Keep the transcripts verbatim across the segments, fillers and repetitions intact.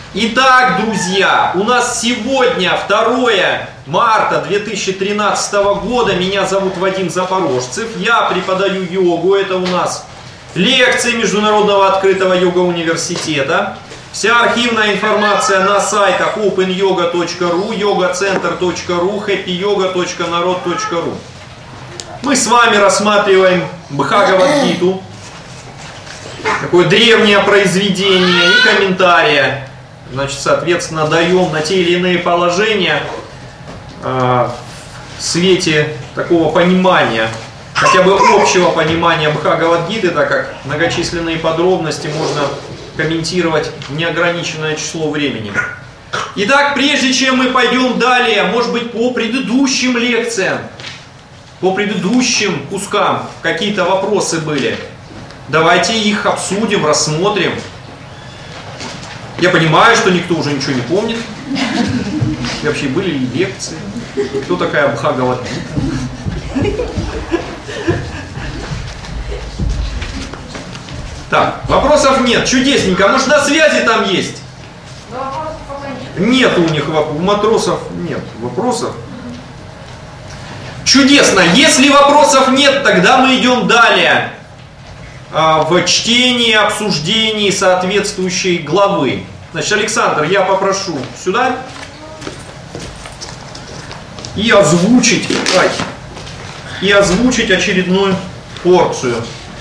Итак, друзья, у нас сегодня второе марта две тысячи тринадцатого года. Меня зовут Вадим Запорожцев. Я преподаю йогу. Это у нас лекции Международного открытого йога-университета. Вся архивная информация на сайтах опен йога точка ру, йога центр точка ру, хэппи йога точка народ точка ру. Мы с вами рассматриваем Бхагавад-гиту. Такое древнее произведение и комментария. Значит, соответственно, даем на те или иные положения э, в свете такого понимания, хотя бы общего понимания Бхагавад-гиты, так как многочисленные подробности можно комментировать неограниченное число времени. Итак, прежде чем мы пойдем далее, может быть, по предыдущим лекциям, по предыдущим кускам какие-то вопросы были, давайте их обсудим, рассмотрим. Я понимаю, что никто уже ничего не помнит. И вообще были ли лекции? Кто такая Бхагавад-гита? Так, вопросов нет. Чудесненько. Может, на связи там есть? Нет у них вопросов. У матросов нет вопросов. Чудесно. Если вопросов нет, тогда мы идем далее в чтении, обсуждении соответствующей главы. Значит, Александр, я попрошу сюда и озвучить, ай, и озвучить очередную порцию.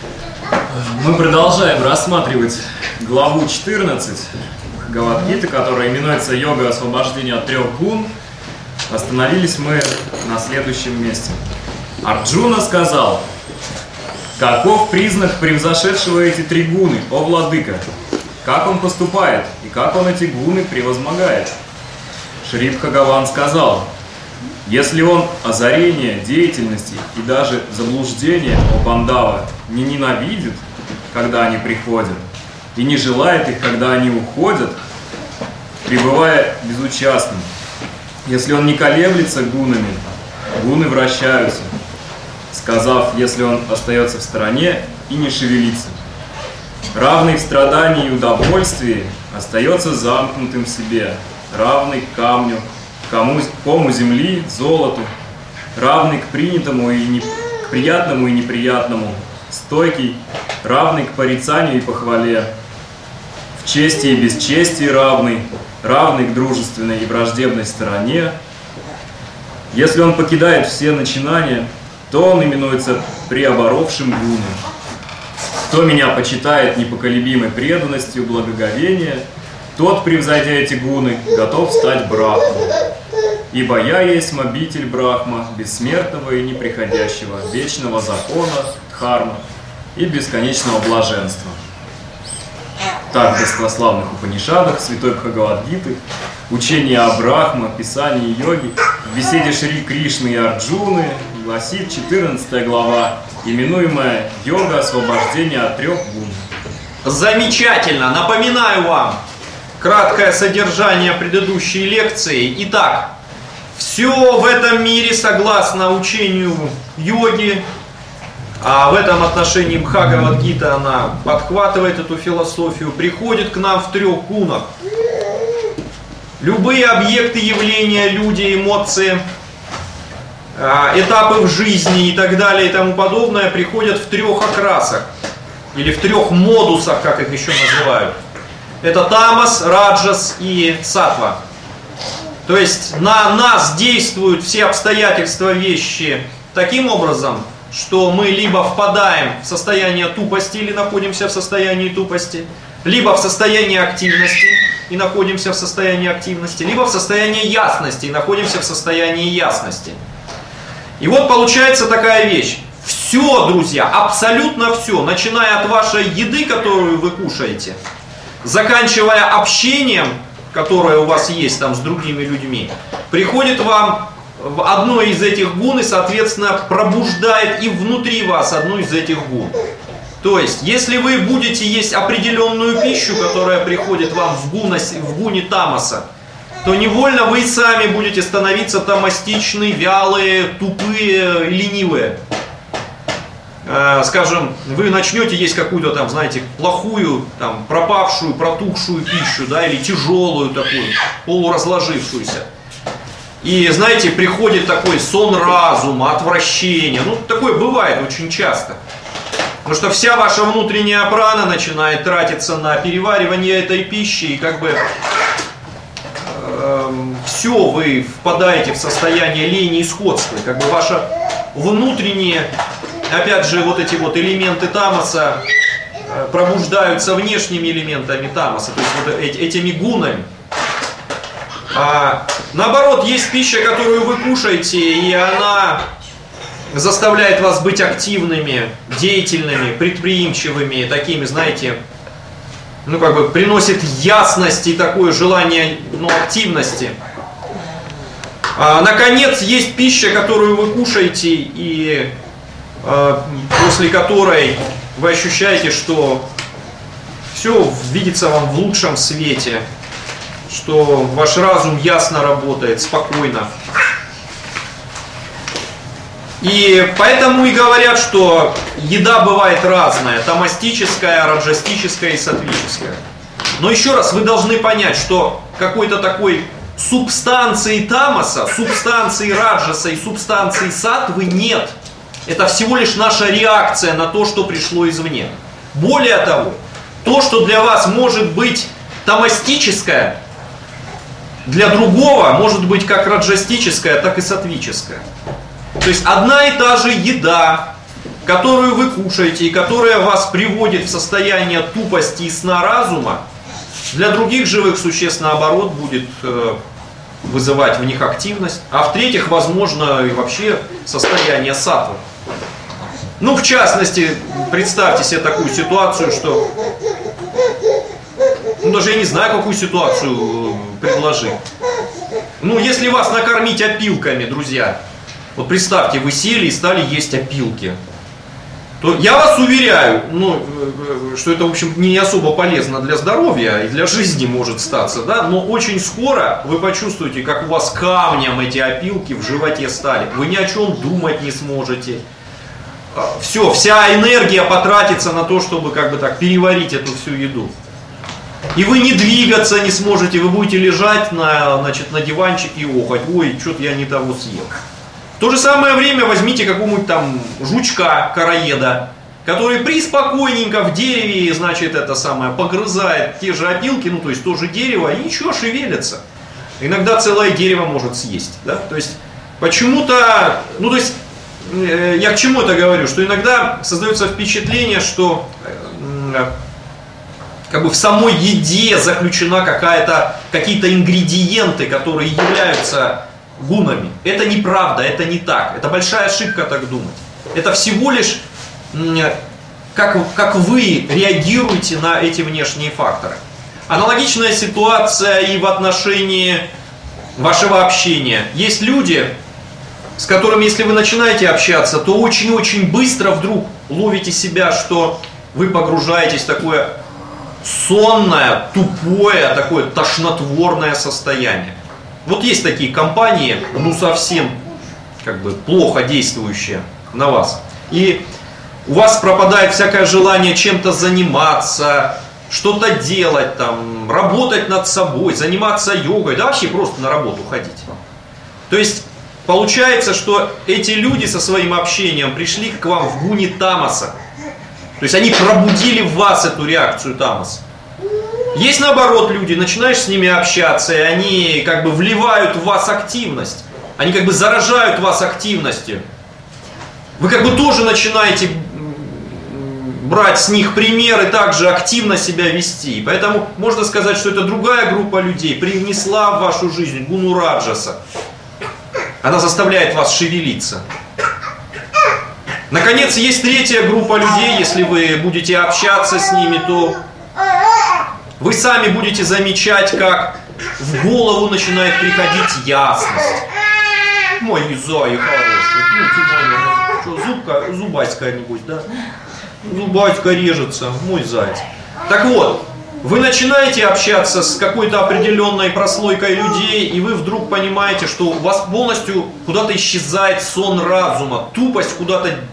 Мы продолжаем рассматривать главу четырнадцать Бхагавад-гиты, которая именуется «Йога освобождения от трех гун». Остановились мы на следующем месте. Арджуна сказал: «Каков признак превзошедшего эти три гуны, о владыка? Как он поступает и как он эти гуны превозмогает?» Шри Бхагаван сказал: «Если он озарение, деятельности и даже заблуждение, о Пандава, не ненавидит, когда они приходят, и не желает их, когда они уходят, пребывая безучастным, если он не колеблется гунами, гуны вращаются, сказав, если он остается в стороне и не шевелится. Равный в страдании и удовольствии остается замкнутым в себе, равный к камню, кому, кому земли, золоту, равный к принятому и не, к приятному и неприятному, стойкий, равный к порицанию и похвале, в чести и бесчестии равный, равный к дружественной и враждебной стороне. Если он покидает все начинания, то он именуется преоборовшим гуном. Кто меня почитает непоколебимой преданностью благоговения, тот, превзойдя эти гуны, готов стать брахмой. Ибо я есть обитель Брахма, бессмертного и неприходящего, вечного закона, дхарма и бесконечного блаженства». Так в достославных Упанишадах Святой Бхагавад-гиты, учение о Брахма, писании йоги, в беседе Шри Кришны и Арджуны гласит четырнадцатая глава, именуемая «Йога освобождения от трех гун». Замечательно! Напоминаю вам краткое содержание предыдущей лекции. Итак, все в этом мире, согласно учению йоги, а в этом отношении Бхагавад-гита, она подхватывает эту философию, приходит к нам в трех гунах. Любые объекты, явления, люди, эмоции, этапы в жизни и так далее и тому подобное приходят в трех окрасах, или в трех модусах, как их еще называют. Это тамас, раджас и саттва. То есть на нас действуют все обстоятельства вещи таким образом, что мы либо впадаем в состояние тупости или находимся в состоянии тупости, либо в состоянии активности и находимся в состоянии активности, либо в состоянии ясности и находимся в состоянии ясности. И вот получается такая вещь. Все, друзья, абсолютно все, начиная от вашей еды, которую вы кушаете, заканчивая общением, которое у вас есть там с другими людьми, приходит вам в одно из этих гун и, соответственно, пробуждает и внутри вас одну из этих гун. То есть, если вы будете есть определенную пищу, которая приходит вам в, гуна, в гуне тамаса, то невольно вы сами будете становиться тамастичны, вялые, тупые, ленивые. э, скажем, вы начнете есть какую-то там, знаете, плохую, там, пропавшую, протухшую пищу, да, или тяжелую такую, полуразложившуюся. И, знаете, приходит такой сон разума, отвращение. Ну, такое бывает очень часто. Потому что вся ваша внутренняя прана начинает тратиться на переваривание этой пищи, и как бы э, все, вы впадаете в состояние лени и сходства. Как бы ваши внутренние, опять же, вот эти вот элементы тамаса э, пробуждаются внешними элементами тамаса, то есть вот эти, этими гунами. А, наоборот, есть пища, которую вы кушаете, и она заставляет вас быть активными, деятельными, предприимчивыми, такими, знаете, ну как бы приносит ясность и такое желание, ну, активности. А, наконец, есть пища, которую вы кушаете, и а, после которой вы ощущаете, что все видится вам в лучшем свете, что ваш разум ясно работает, спокойно. И поэтому и говорят, что еда бывает разная, тамастическая, раджастическая и саттвическая. Но еще раз, вы должны понять, что какой-то такой субстанции тамаса, субстанции раджаса и субстанции саттвы нет. Это всего лишь наша реакция на то, что пришло извне. Более того, то, что для вас может быть тамастическое, для другого может быть как раджастическая, так и саттвическая. То есть одна и та же еда, которую вы кушаете и которая вас приводит в состояние тупости и сна разума, для других живых существ, наоборот, будет э, вызывать в них активность, а в-третьих, возможно, и вообще состояние саттвы. Ну, в частности, представьте себе такую ситуацию, что... Ну, даже я не знаю, какую ситуацию предложить. Ну, если вас накормить опилками, друзья, вот представьте, вы сели и стали есть опилки, то я вас уверяю, ну, что это, в общем, не особо полезно для здоровья и для жизни может статься, да, но очень скоро вы почувствуете, как у вас камнем эти опилки в животе стали. Вы ни о чем думать не сможете. Все, вся энергия потратится на то, чтобы как бы так переварить эту всю еду. И вы не двигаться не сможете, вы будете лежать на, значит, на диванчике и охать: ой, что-то я не того съел. В то же самое время возьмите какого-нибудь там жучка, короеда, который приспокойненько в дереве, значит, это самое, погрызает те же опилки, ну то есть тоже дерево, и ничего, шевелится. Иногда целое дерево может съесть, да? То есть почему-то, ну то есть э, я к чему это говорю, что иногда создается впечатление, что э, как бы в самой еде заключена какая-то, какие-то ингредиенты, которые являются гунами. Это неправда, это не так. Это большая ошибка так думать. Это всего лишь как, как вы реагируете на эти внешние факторы. Аналогичная ситуация и в отношении вашего общения. Есть люди, с которыми, если вы начинаете общаться, то очень-очень быстро вдруг ловите себя, что вы погружаетесь в такое сонное, тупое, такое тошнотворное состояние. Вот есть такие компании, ну совсем как бы плохо действующие на вас. И у вас пропадает всякое желание чем-то заниматься, что-то делать, там, работать над собой, заниматься йогой, да вообще просто на работу ходить. То есть получается, что эти люди со своим общением пришли к вам в гуне тамаса. То есть они пробудили в вас эту реакцию тамаса. Есть наоборот люди, начинаешь с ними общаться, и они как бы вливают в вас активность. Они как бы заражают вас активностью. Вы как бы тоже начинаете брать с них пример и также активно себя вести. Поэтому можно сказать, что это другая группа людей привнесла в вашу жизнь гуну раджаса. Она заставляет вас шевелиться. Наконец, есть третья группа людей, если вы будете общаться с ними, то вы сами будете замечать, как в голову начинает приходить ясность. Мой зай хороший, ну ты, что, зубка, зубаська нибудь, да? Зубаська режется, мой заяц. Так вот, вы начинаете общаться с какой-то определенной прослойкой людей, и вы вдруг понимаете, что у вас полностью куда-то исчезает сон разума, тупость куда-то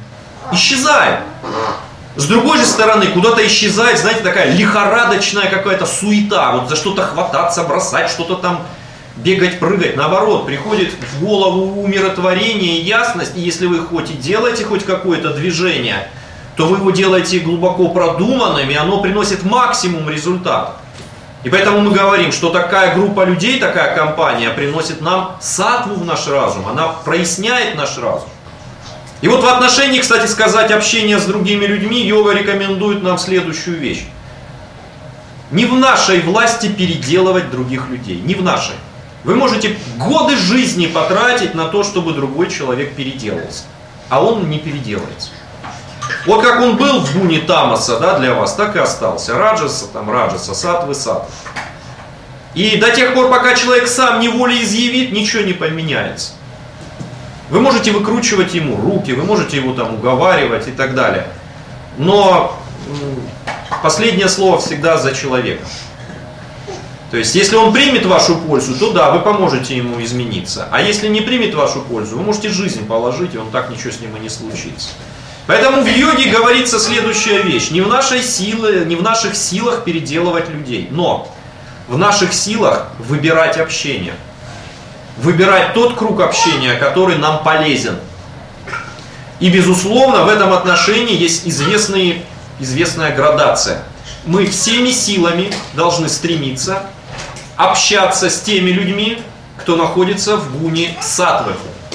исчезает. С другой же стороны, куда-то исчезает, знаете, такая лихорадочная какая-то суета. Вот за что-то хвататься, бросать, что-то там бегать, прыгать. Наоборот, приходит в голову умиротворение и ясность. И если вы хоть и делаете хоть какое-то движение, то вы его делаете глубоко продуманным, и оно приносит максимум результата. И поэтому мы говорим, что такая группа людей, такая компания приносит нам саттву в наш разум. Она проясняет наш разум. И вот в отношении, кстати сказать, общения с другими людьми, йога рекомендует нам следующую вещь. Не в нашей власти переделывать других людей, не в нашей. Вы можете годы жизни потратить на то, чтобы другой человек переделался, а он не переделается. Вот как он был в гуне тамаса, да, для вас, так и остался. Раджаса, там, раджаса, саттвы, саттвы. И до тех пор, пока человек сам не волеизъявит, ничего не поменяется. Вы можете выкручивать ему руки, вы можете его там уговаривать и так далее. Но последнее слово всегда за человеком. То есть, если он примет вашу пользу, то да, вы поможете ему измениться. А если не примет вашу пользу, вы можете жизнь положить, и он так ничего с ним и не случится. Поэтому в йоге говорится следующая вещь. Не в нашей силе, не в наших силах переделывать людей, но в наших силах выбирать общение. Выбирать тот круг общения, который нам полезен. И, безусловно, в этом отношении есть известные, известная градация. Мы всеми силами должны стремиться общаться с теми людьми, кто находится в гуне саттвы.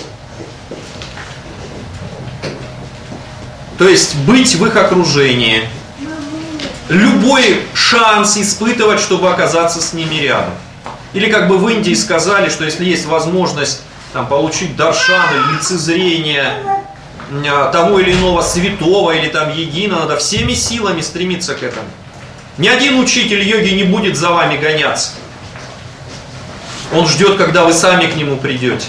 То есть быть в их окружении. Любой шанс испытывать, чтобы оказаться с ними рядом. Или как бы в Индии сказали, что если есть возможность там, получить даршан или лицезрение того или иного святого или там егина, надо всеми силами стремиться к этому. Ни один учитель йоги не будет за вами гоняться. Он ждет, когда вы сами к нему придете.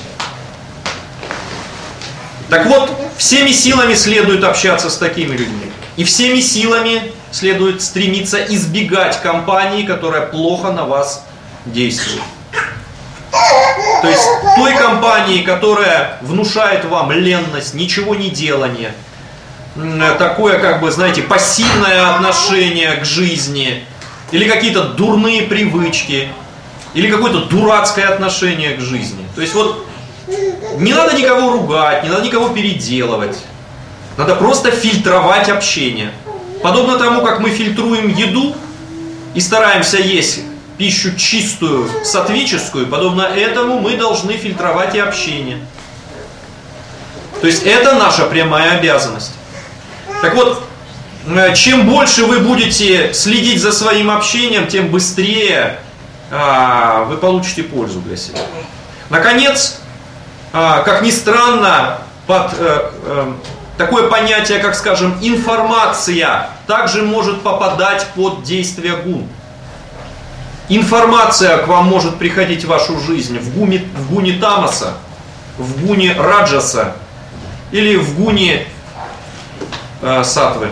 Так вот, всеми силами следует общаться с такими людьми. И всеми силами следует стремиться избегать компании, которая плохо на вас действует. То есть той компании, которая внушает вам ленность, ничего не делание, такое, как бы, знаете, пассивное отношение к жизни, или какие-то дурные привычки, или какое-то дурацкое отношение к жизни. То есть вот не надо никого ругать, не надо никого переделывать. Надо просто фильтровать общение. Подобно тому, как мы фильтруем еду и стараемся есть пищу чистую, саттвическую, подобно этому мы должны фильтровать и общение. То есть это наша прямая обязанность. Так вот, чем больше вы будете следить за своим общением, тем быстрее а, вы получите пользу для себя. Наконец, а, как ни странно, под а, а, такое понятие, как, скажем, информация, также может попадать под действие гун. Информация к вам может приходить в вашу жизнь в гуне, в гуне тамаса, в гуне раджаса или в гуне э, саттвы.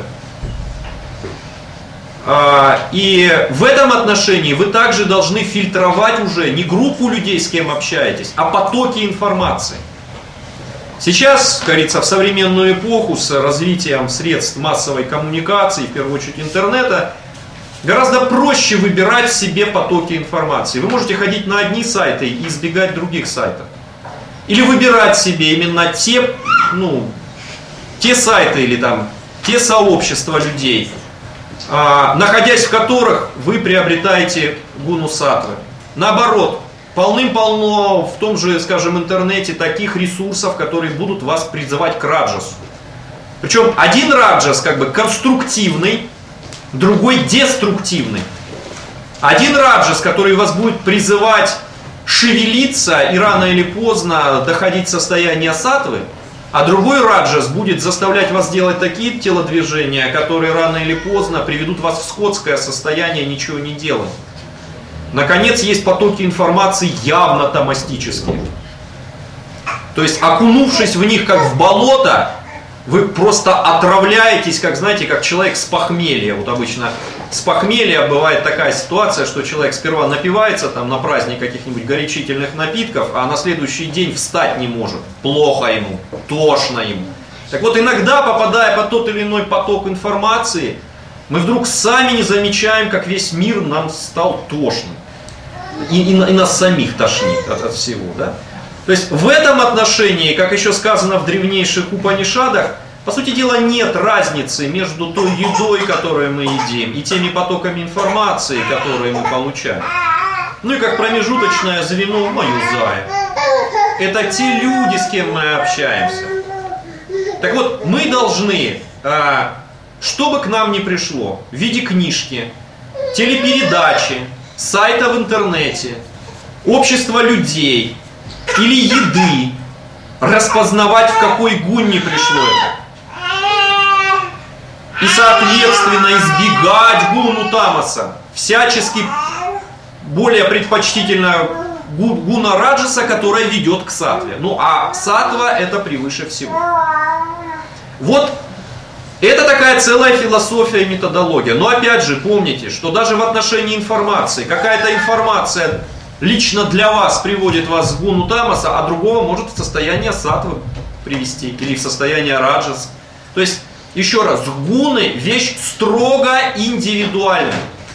А, и в этом отношении вы также должны фильтровать уже не группу людей, с кем общаетесь, а потоки информации. Сейчас, как говорится, в современную эпоху с развитием средств массовой коммуникации, в первую очередь интернета, гораздо проще выбирать себе потоки информации. Вы можете ходить на одни сайты и избегать других сайтов. Или выбирать себе именно те, ну, те сайты или там, те сообщества людей, а, находясь в которых вы приобретаете гуну саттвы. Наоборот, полным-полно в том же, скажем, интернете таких ресурсов, которые будут вас призывать к раджасу. Причем один раджас как бы конструктивный, другой деструктивный. Один раджас, который вас будет призывать шевелиться и рано или поздно доходить в состояние саттвы, а другой раджас будет заставлять вас делать такие телодвижения, которые рано или поздно приведут вас в скотское состояние, ничего не делать. Наконец, есть потоки информации явно тамастические. То есть, окунувшись в них как в болото, вы просто отравляетесь, как, знаете, как человек с похмелья. Вот обычно с похмелья бывает такая ситуация, что человек сперва напивается там, на праздник каких-нибудь горячительных напитков, а на следующий день встать не может. Плохо ему, тошно ему. Так вот, иногда, попадая под тот или иной поток информации, мы вдруг сами не замечаем, как весь мир нам стал тошным. И, и, и нас самих тошнит от, от всего. Да? То есть в этом отношении, как еще сказано в древнейших Упанишадах, по сути дела нет разницы между той едой, которую мы едим, и теми потоками информации, которые мы получаем. Ну и как промежуточное звено маюзая. Это те люди, с кем мы общаемся. Так вот, мы должны, что бы к нам ни пришло, в виде книжки, телепередачи, сайта в интернете, общества людей или еды, распознавать, в какой гунне пришло это. И, соответственно, избегать гуну тамаса. Всячески более предпочтительно гуна раджаса, которая ведет к саттве. Ну, а саттва это превыше всего. Вот это такая целая философия и методология. Но опять же, помните, что даже в отношении информации, какая-то информация лично для вас приводит вас в гуну тамаса, а другого может в состояние саттвы привести или в состояние раджаса. То есть, еще раз, гуны вещь строго индивидуальная.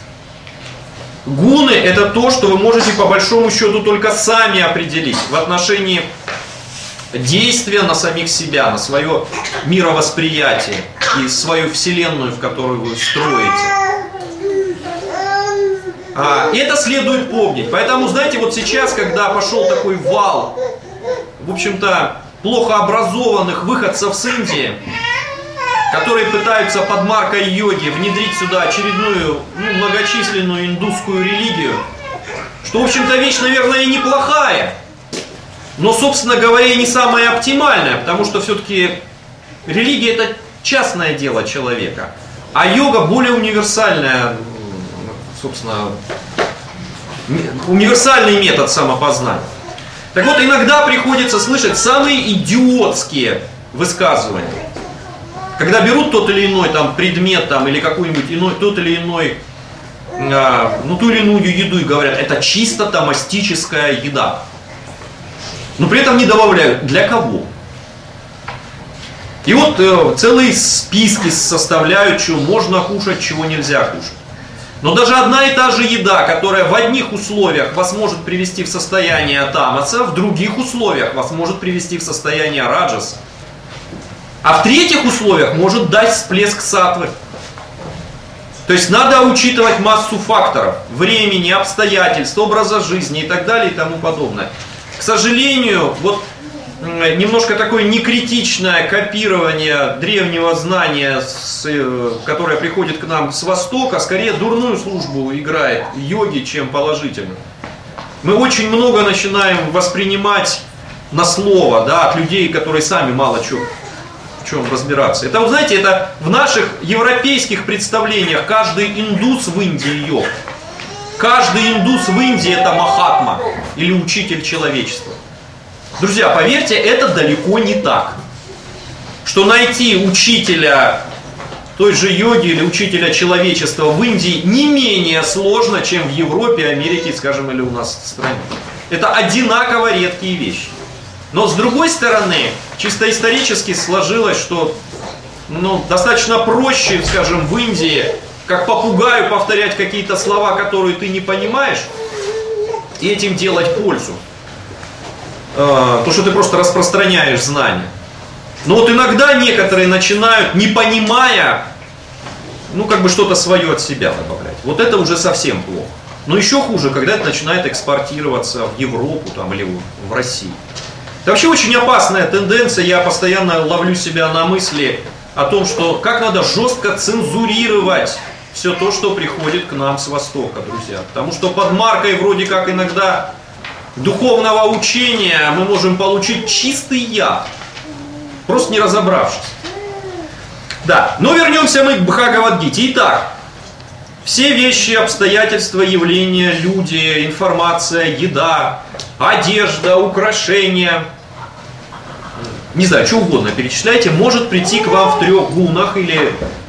Гуны это то, что вы можете по большому счету только сами определить в отношении действия на самих себя, на свое мировосприятие и свою вселенную, в которую вы строите. А, это следует помнить. Поэтому, знаете, вот сейчас, когда пошел такой вал, в общем-то, плохо образованных выходцев с Индии, которые пытаются под маркой йоги внедрить сюда очередную, ну, многочисленную индусскую религию, что, в общем-то, вещь, наверное, и неплохая, но, собственно говоря, и не самая оптимальная, потому что все-таки религия – это частное дело человека, а йога более универсальная, собственно, универсальный метод самопознания. Так вот, иногда приходится слышать самые идиотские высказывания. Когда берут тот или иной там, предмет там, или какой-нибудь иной, тот или иной, э, ну ту или иную еду и говорят, это чисто томастическая еда. Но при этом не добавляют, для кого? И вот э, целые списки составляют, чего можно кушать, чего нельзя кушать. Но даже одна и та же еда, которая в одних условиях вас может привести в состояние тамаса, в других условиях вас может привести в состояние раджаса. А в третьих условиях может дать всплеск саттвы. То есть надо учитывать массу факторов. Времени, обстоятельств, образа жизни и так далее и тому подобное. К сожалению, вот немножко такое некритичное копирование древнего знания, с, которое приходит к нам с Востока, скорее дурную службу играет йоги, чем положительную. Мы очень много начинаем воспринимать на слово, да, от людей, которые сами мало чего в чем разбираться. Это, вы знаете, это в наших европейских представлениях каждый индус в Индии йог. Каждый индус в Индии это махатма или учитель человечества. Друзья, поверьте, это далеко не так. Что найти учителя той же йоги или учителя человечества в Индии не менее сложно, чем в Европе, Америке, скажем, или у нас в стране. Это одинаково редкие вещи. Но с другой стороны, чисто исторически сложилось, что ну, достаточно проще, скажем, в Индии, как попугаю повторять какие-то слова, которые ты не понимаешь, и этим делать пользу. То, что ты просто распространяешь знания. Но вот иногда некоторые начинают, не понимая, ну как бы что-то свое от себя добавлять. Вот это уже совсем плохо. Но еще хуже, когда это начинает экспортироваться в Европу там, или в Россию. Это вообще очень опасная тенденция. Я постоянно ловлю себя на мысли о том, что как надо жестко цензурировать все то, что приходит к нам с Востока, друзья. Потому что под маркой вроде как иногда духовного учения мы можем получить чистый яд, просто не разобравшись. Да, но вернемся мы к Бхагавад-гите. Итак, все вещи, обстоятельства, явления, люди, информация, еда, одежда, украшения, не знаю, что угодно перечисляйте, может прийти к вам в трех гунах или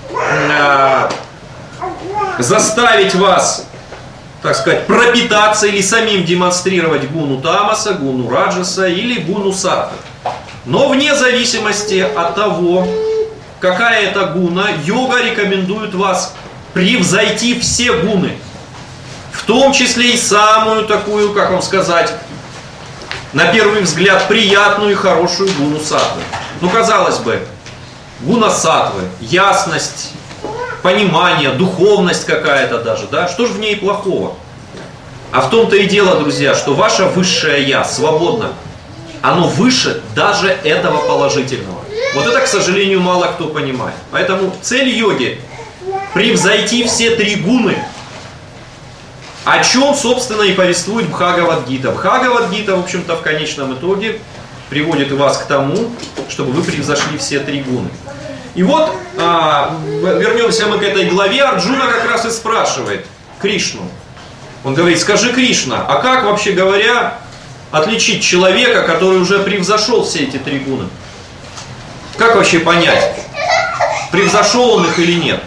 э, заставить вас, так сказать, пропитаться или самим демонстрировать гуну тамаса, гуну раджаса или гуну саттвы. Но вне зависимости от того, какая это гуна, йога рекомендует вас превзойти все гуны. В том числе и самую такую, как вам сказать, на первый взгляд, приятную и хорошую гуну саттвы. Ну, казалось бы, гуна саттвы, ясность, понимание, духовность какая-то даже, да? Что же в ней плохого? А в том-то и дело, друзья, что ваше высшее Я свободно. Оно выше даже этого положительного. Вот это, к сожалению, мало кто понимает. Поэтому цель йоги – превзойти все три гуны, о чем, собственно, и повествует Бхагавад-гита. Бхагавад-гита, в общем-то, в конечном итоге приводит вас к тому, чтобы вы превзошли все три гуны. И вот, а, вернемся мы к этой главе, Арджуна как раз и спрашивает Кришну. Он говорит: скажи, Кришна, а как, вообще говоря, отличить человека, который уже превзошел все эти три гуны? Как вообще понять, превзошел он их или нет?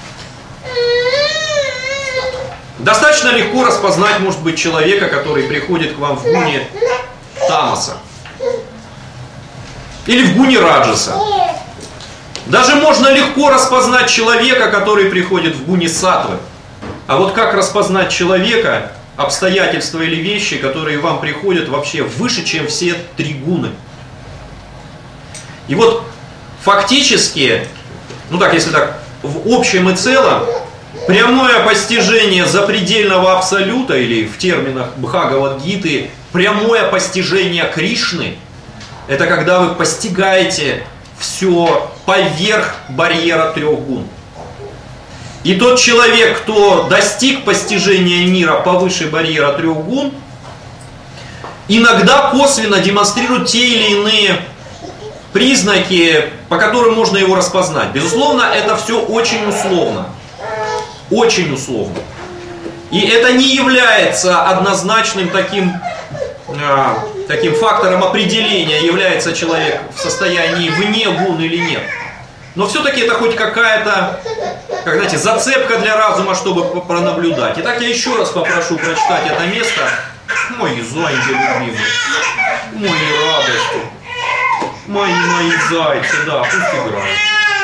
Достаточно легко распознать, может быть, человека, который приходит к вам в гуне тамаса. Или в гуне раджаса. Даже можно легко распознать человека, который приходит в гуне саттвы. А вот как распознать человека, обстоятельства или вещи, которые вам приходят вообще выше, чем все три гуны? И вот фактически, ну так, если так, в общем и целом, прямое постижение запредельного абсолюта, или в терминах Бхагавад-гиты, прямое постижение Кришны, это когда вы постигаете все поверх барьера трех гун. И тот человек, кто достиг постижения мира повыше барьера трех гун, иногда косвенно демонстрирует те или иные признаки, по которым можно его распознать. Безусловно, это все очень условно. Очень условно. И это не является однозначным таким, э, таким фактором определения, является человек в состоянии вне гун или нет. Но все-таки это хоть какая-то, как знаете, зацепка для разума, чтобы пронаблюдать. Итак, я еще раз попрошу прочитать это место. Мои зайцы любимые, мои радости, мои, мои зайцы, да, пусть играют.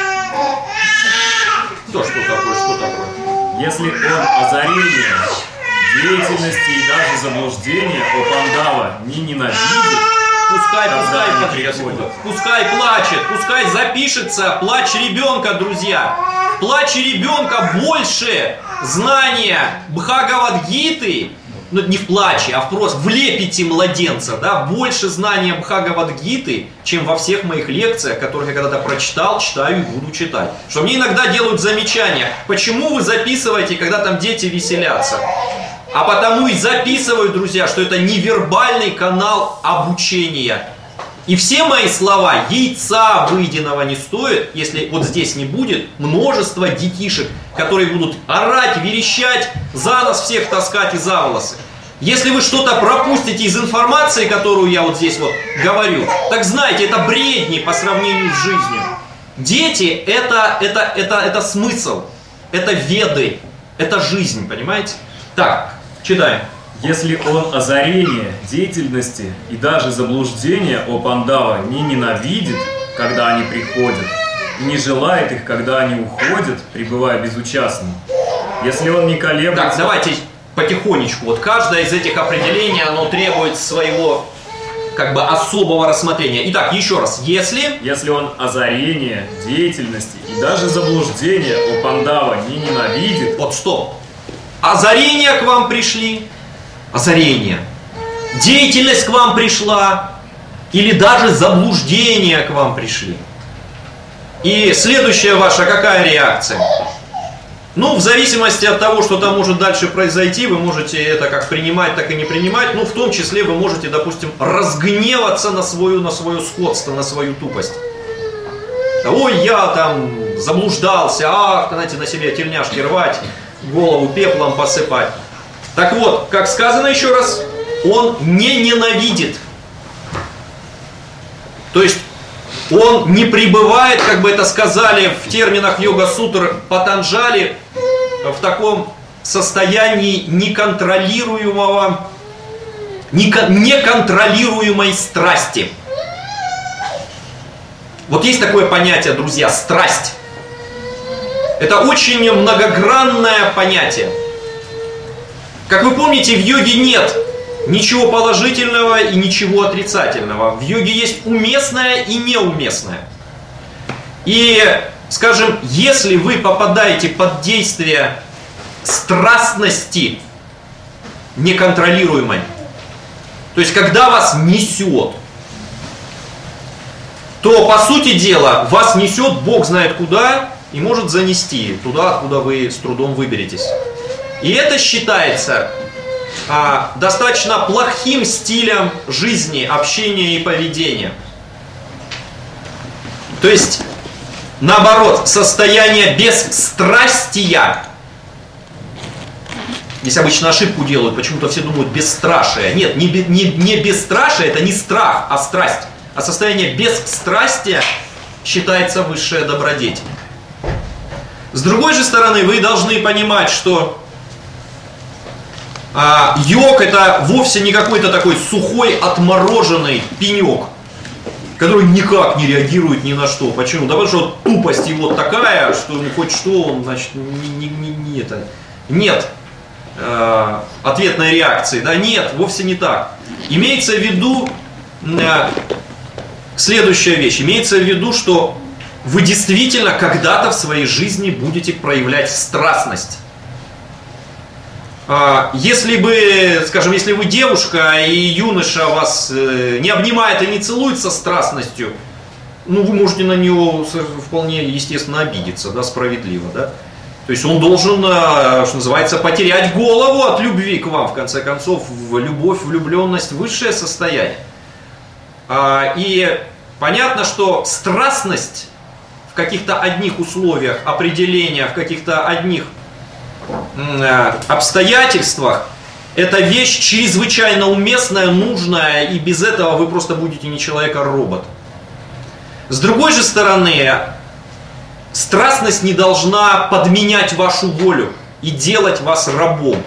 Да, что такое, что такое? Если он озарение, деятельности и даже заблуждения у Пандава не ненавидит, пускай, пускай, не приходит. Пускай плачет, пускай запишется плач ребенка, друзья. В плаче ребенка больше знания Бхагавад-гиты, ну не в плаче, а в просто в лепете младенца, да, больше знания Бхагавад-гиты, чем во всех моих лекциях, которых я когда-то прочитал, читаю и буду читать. Что мне иногда делают замечания: почему вы записываете, когда там дети веселятся? А потому и записываю, друзья, что это невербальный канал обучения. И все мои слова яйца выеденного не стоят, если вот здесь не будет множество детишек, которые будут орать, верещать, за нас всех таскать и за волосы. Если вы что-то пропустите из информации, которую я вот здесь вот говорю, так знайте, это бредни по сравнению с жизнью. Дети это, это, это, это смысл, это веды, это жизнь, понимаете? Так, читаем. Если он озарение, деятельности и даже заблуждения о Пандава не ненавидит, когда они приходят, и не желает их, когда они уходят, пребывая безучастным, если он не колеблется... Так, давайте потихонечку. Вот каждое из этих определений, оно требует своего, как бы, особого рассмотрения. Итак, еще раз. Если... Если он озарение, деятельности и даже заблуждения о Пандава не ненавидит... Вот, стоп. Озарения к вам пришли... Озарение. Деятельность к вам пришла, или даже заблуждения к вам пришли. И следующая ваша какая реакция? Ну, в зависимости от того, что там может дальше произойти, вы можете это как принимать, так и не принимать. Ну, в том числе вы можете, допустим, разгневаться на свою, на свое скотство, на свою тупость. Ой, я там заблуждался, ах, знаете, на себе тельняшки рвать, голову пеплом посыпать. Так вот, как сказано еще раз, он не ненавидит. То есть он не пребывает, как бы это сказали в терминах йога-сутр Патанджали, в таком состоянии неконтролируемого, неконтролируемой страсти. Вот есть такое понятие, друзья, страсть. Это очень многогранное понятие. Как вы помните, в йоге нет ничего положительного и ничего отрицательного. В йоге есть уместное и неуместное. И, скажем, если вы попадаете под действие страстности неконтролируемой, то есть когда вас несет, то, по сути дела, вас несет Бог знает куда и может занести туда, откуда вы с трудом выберетесь. И это считается а, достаточно плохим стилем жизни, общения и поведения. То есть, наоборот, состояние бесстрастия. Здесь обычно ошибку делают, почему-то все думают бесстрашие. Нет, не, не, не бесстрашие, это не страх, а страсть. А состояние бесстрастия считается высшая добродетель. С другой же стороны, вы должны понимать, что а, йог это вовсе не какой-то такой сухой, отмороженный пенек, который никак не реагирует ни на что. Почему? Да потому что тупость его такая, что ну, хоть что он, значит, не, не, не, не это. Нет э, ответной реакции. Да нет, вовсе не так. Имеется в виду э, следующая вещь. Имеется в виду, что вы действительно когда-то в своей жизни будете проявлять страстность. Если бы, скажем, если вы девушка и юноша вас не обнимает и не целует со страстностью, ну вы можете на него вполне естественно обидеться, да, справедливо, да. То есть он должен, что называется, потерять голову от любви к вам, в конце концов, любовь, влюбленность, высшее состояние. И понятно, что страстность в каких-то одних условиях, определения, в каких-то одних обстоятельствах, это вещь чрезвычайно уместная, нужная, и без этого вы просто будете не человек, а робот. С другой же стороны, страстность не должна подменять вашу волю и делать вас рабом.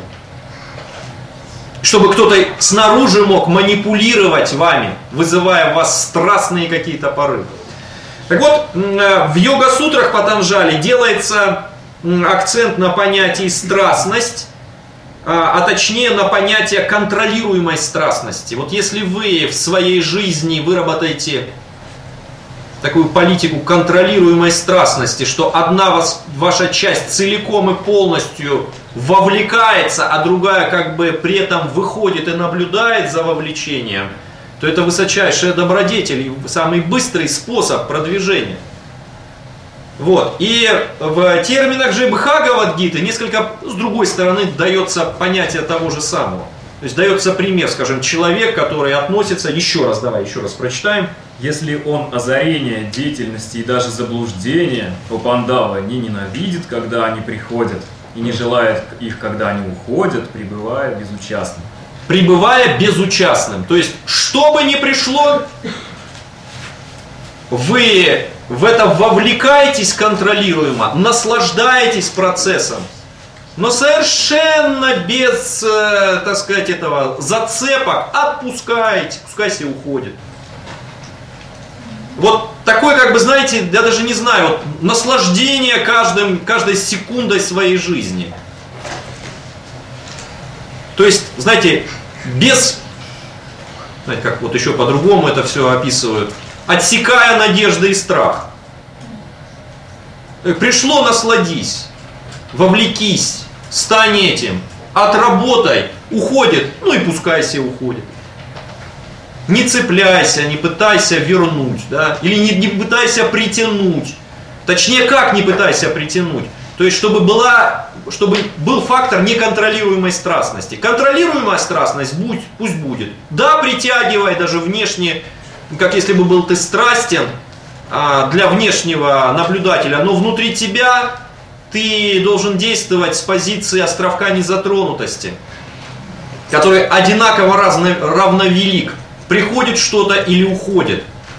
Чтобы кто-то снаружи мог манипулировать вами, вызывая в вас страстные какие-то порывы. Так вот, в йога-сутрах Патанджали делается акцент на понятие страстность, а точнее на понятие контролируемой страстности. Вот если вы в своей жизни выработаете такую политику контролируемой страстности, что одна вас, ваша часть целиком и полностью вовлекается, а другая как бы при этом выходит и наблюдает за вовлечением, то это высочайшая добродетель и самый быстрый способ продвижения. Вот. И в терминах же Бхагавад-гиты несколько с другой стороны дается понятие того же самого. То есть дается пример, скажем, человек, который относится, еще раз, давай еще раз прочитаем. Если он озарение, деятельности и даже заблуждения, то Пандава не ненавидит, когда они приходят, и не желает их, когда они уходят, пребывая безучастным. Пребывая безучастным. То есть, что бы ни пришло, вы в это вовлекаетесь контролируемо, наслаждаетесь процессом, но совершенно без, э, так сказать, этого зацепок отпускаете, пускай себе уходит. Вот такое, как бы, знаете, я даже не знаю, вот, наслаждение каждым, каждой секундой своей жизни. То есть, знаете, без, знаете, как вот еще по-другому это все описывают, отсекая надежды и страх. Пришло, насладись, вовлекись, стань этим, отработай, уходит, ну и пускай себе уходит. Не цепляйся, не пытайся вернуть, да, или не, не пытайся притянуть. Точнее, как не пытайся притянуть? То есть, чтобы, была, чтобы был фактор неконтролируемой страстности. Контролируемая страстность, будь, пусть будет. Да, притягивай даже внешне, как если бы был ты страстен а, для внешнего наблюдателя, но внутри тебя ты должен действовать с позиции островка незатронутости, который одинаково разно, равновелик. Приходит что-то или уходит.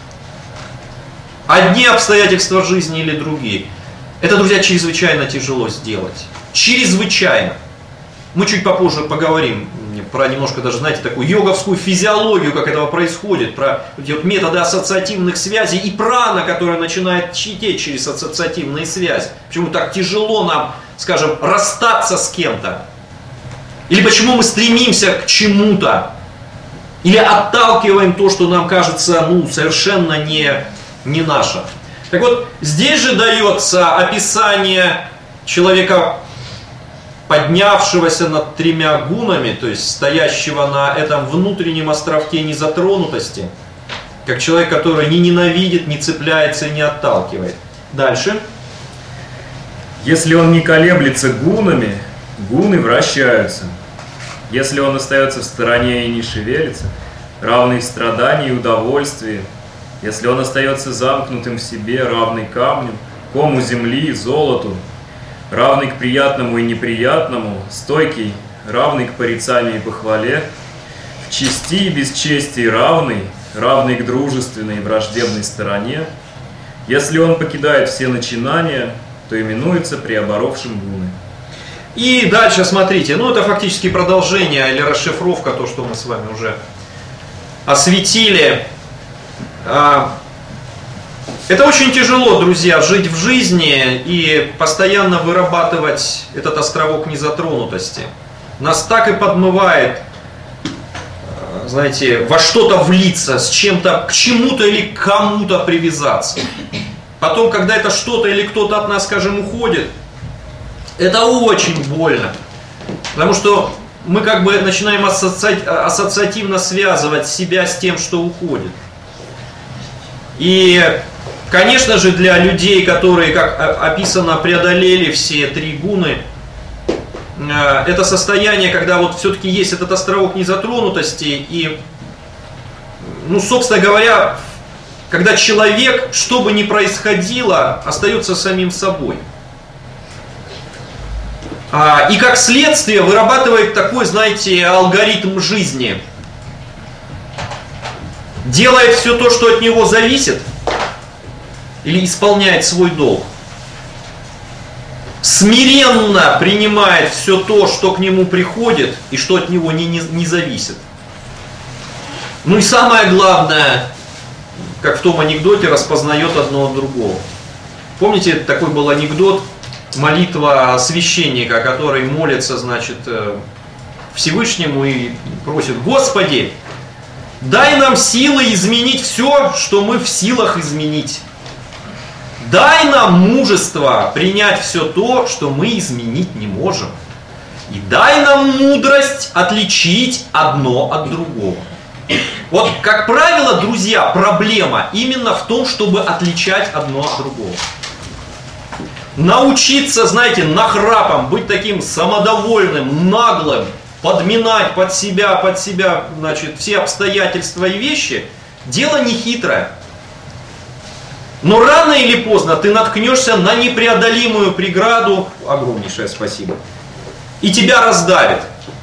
Одни обстоятельства жизни или другие. Это, друзья, чрезвычайно тяжело сделать. Чрезвычайно. Мы чуть попозже поговорим про немножко даже, знаете, такую йоговскую физиологию, как этого происходит, про эти вот методы ассоциативных связей и прана, которая начинает течь через ассоциативные связи. Почему так тяжело нам, скажем, расстаться с кем-то? Или почему мы стремимся к чему-то? Или отталкиваем то, что нам кажется, ну, совершенно не, не наше. Так вот, здесь же дается описание человека, поднявшегося над тремя гунами, то есть стоящего на этом внутреннем островке незатронутости, как человек, который не ненавидит, не цепляется, не отталкивает. Дальше. Если он не колеблется гунами, гуны вращаются. Если он остается в стороне и не шевелится, равный страданию и удовольствию. Если он остается замкнутым в себе, равный камню, кому земли, золоту, равный к приятному и неприятному, стойкий, равный к порицанию и похвале, в чести и бесчестии равный, равный к дружественной и враждебной стороне, если он покидает все начинания, то именуется преоборовшим гуны. И дальше смотрите, ну это фактически продолжение или расшифровка, то, что мы с вами уже осветили. Это очень тяжело, друзья, жить в жизни и постоянно вырабатывать этот островок незатронутости. Нас так и подмывает, знаете, во что-то влиться, с чем-то, к чему-то или к кому-то привязаться. Потом, когда это что-то или кто-то от нас, скажем, уходит, это очень больно. Потому что мы как бы начинаем ассоци... ассоциативно связывать себя с тем, что уходит. И, конечно же, для людей, которые, как описано, преодолели все три гуны, это состояние, когда вот все-таки есть этот островок незатронутости, и, ну, собственно говоря, когда человек, что бы ни происходило, остается самим собой. И как следствие вырабатывает такой, знаете, алгоритм жизни. Делает все то, что от него зависит, или исполняет свой долг. Смиренно принимает все то, что к нему приходит, и что от него не, не, не зависит. Ну и самое главное, как в том анекдоте, распознает одно от другого. Помните, такой был анекдот, молитва священника, который молится, значит, Всевышнему и просит: Господи, дай нам силы изменить все, что мы в силах изменить. Дай нам мужество принять все то, что мы изменить не можем. И дай нам мудрость отличить одно от другого. Вот, как правило, друзья, проблема именно в том, чтобы отличать одно от другого. Научиться, знаете, нахрапом быть таким самодовольным, наглым, подминать под себя, под себя, значит, все обстоятельства и вещи, дело не хитрое. Но рано или поздно ты наткнешься на непреодолимую преграду, огромнейшее спасибо, и тебя раздавит.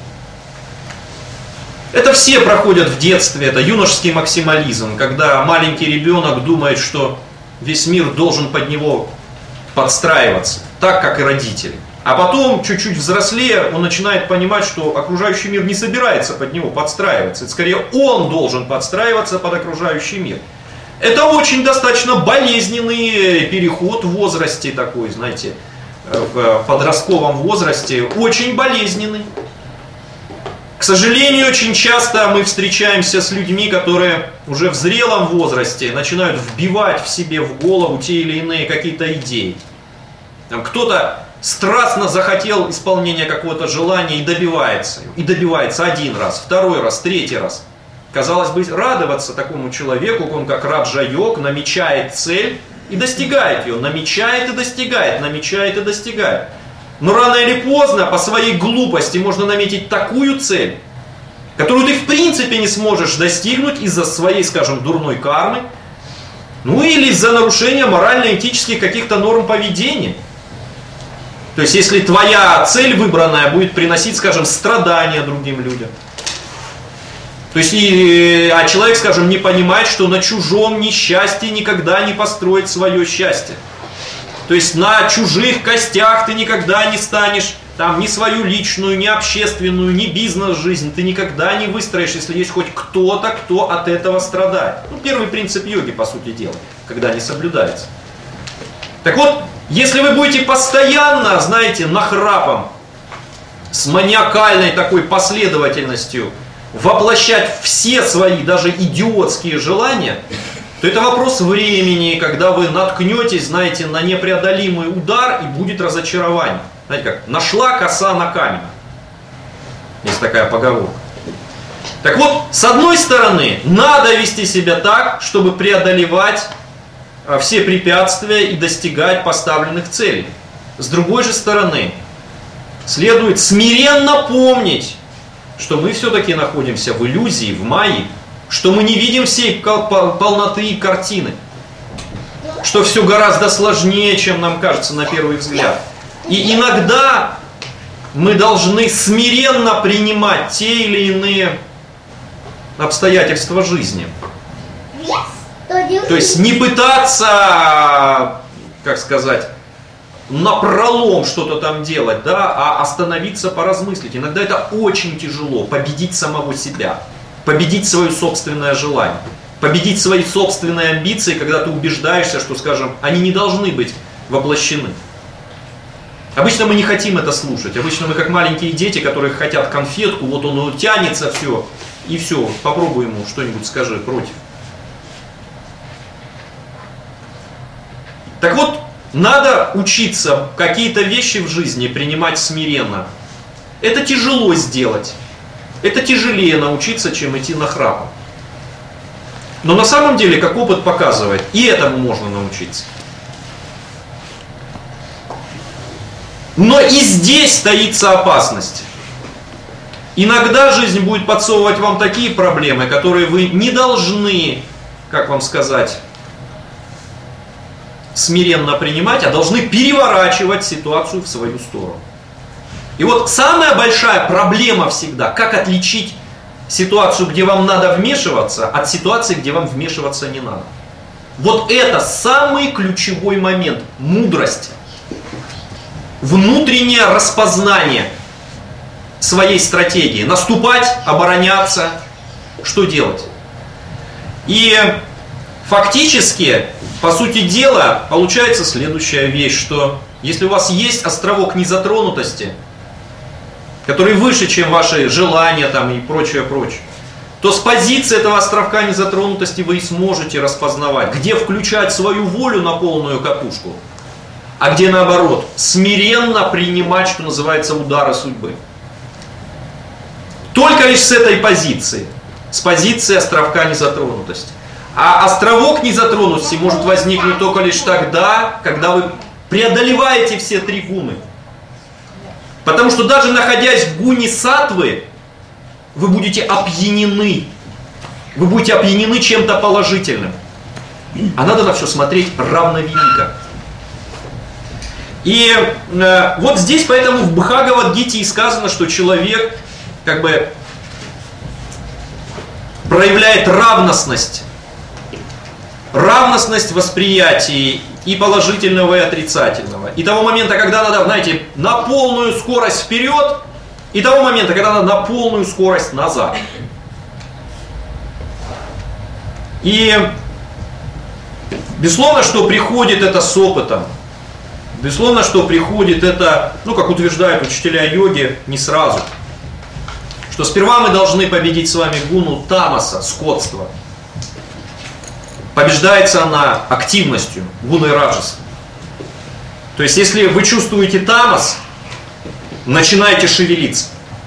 Это все проходят в детстве, это юношеский максимализм, когда маленький ребенок думает, что весь мир должен под него подстраиваться, так как и родители. А потом, чуть-чуть взрослее, он начинает понимать, что окружающий мир не собирается под него подстраиваться. Это скорее он должен подстраиваться под окружающий мир. Это очень достаточно болезненный переход в возрасте такой, знаете, в подростковом возрасте, очень болезненный. К сожалению, очень часто мы встречаемся с людьми, которые уже в зрелом возрасте начинают вбивать в себе в голову те или иные какие-то идеи. Кто-то страстно захотел исполнения какого-то желания и добивается. И добивается один раз, второй раз, третий раз. Казалось бы, радоваться такому человеку, он как раджа-йог намечает цель и достигает ее. Намечает и достигает, намечает и достигает. Но рано или поздно по своей глупости можно наметить такую цель, которую ты в принципе не сможешь достигнуть из-за своей, скажем, дурной кармы, ну или из-за нарушения морально-этических каких-то норм поведения. То есть если твоя цель выбранная будет приносить, скажем, страдания другим людям. То есть, и, а человек, скажем, не понимает, что на чужом несчастье никогда не построить свое счастье. То есть на чужих костях ты никогда не станешь там ни свою личную, ни общественную, ни бизнес-жизнь ты никогда не выстроишь, если есть хоть кто-то, кто от этого страдает. Ну, первый принцип йоги, по сути дела, когда не соблюдается. Так вот, если вы будете постоянно, знаете, нахрапом, с маниакальной такой последовательностью воплощать все свои, даже идиотские желания, то это вопрос времени, когда вы наткнетесь, знаете, на непреодолимый удар и будет разочарование. Знаете как, нашла коса на камень. Есть такая поговорка. Так вот, с одной стороны, надо вести себя так, чтобы преодолевать все препятствия и достигать поставленных целей. С другой же стороны, следует смиренно помнить, что мы все-таки находимся в иллюзии, в майе, что мы не видим всей полноты и картины, что все гораздо сложнее, чем нам кажется на первый взгляд. И иногда мы должны смиренно принимать те или иные обстоятельства жизни. То есть не пытаться, как сказать, напролом что-то там делать, да, а остановиться, поразмыслить. Иногда это очень тяжело, победить самого себя, победить свое собственное желание, победить свои собственные амбиции, когда ты убеждаешься, что, скажем, они не должны быть воплощены. Обычно мы не хотим это слушать. Обычно мы как маленькие дети, которые хотят конфетку, вот он тянется, все, и все, попробуй ему что-нибудь скажи против. Так вот, надо учиться какие-то вещи в жизни принимать смиренно. Это тяжело сделать. Это тяжелее научиться, чем идти нахрапом. Но на самом деле, как опыт показывает, и этому можно научиться. Но и здесь таится опасность. Иногда жизнь будет подсовывать вам такие проблемы, которые вы не должны, как вам сказать, смиренно принимать, а должны переворачивать ситуацию в свою сторону. И вот самая большая проблема всегда, как отличить ситуацию, где вам надо вмешиваться, от ситуации, где вам вмешиваться не надо. Вот это самый ключевой момент мудрости. Внутреннее распознание своей стратегии. Наступать, обороняться, что делать. И фактически, по сути дела, получается следующая вещь, что если у вас есть островок незатронутости, который выше, чем ваши желания там, и прочее, прочее, то с позиции этого островка незатронутости вы и сможете распознавать, где включать свою волю на полную катушку, а где наоборот, смиренно принимать, что называется, удары судьбы. Только лишь с этой позиции, с позиции островка незатронутости. А островок незатронутости может возникнуть только лишь тогда, когда вы преодолеваете все три гуны. Потому что даже находясь в гуне саттвы, вы будете опьянены. Вы будете опьянены чем-то положительным. А надо на все смотреть равновелико. И э, вот здесь поэтому в Бхагавад-гите и сказано, что человек как бы проявляет равностность. Равностность восприятий и положительного, и отрицательного. И того момента, когда надо, знаете, на полную скорость вперед, и того момента, когда надо на полную скорость назад. И безусловно, что приходит это с опытом. Безусловно, что приходит это, ну, как утверждают учителя йоги, не сразу. Что сперва мы должны победить с вами гуну тамаса, скотства. Побеждается она активностью, гуной раджаса. То есть, если вы чувствуете тамас, начинайте шевелиться.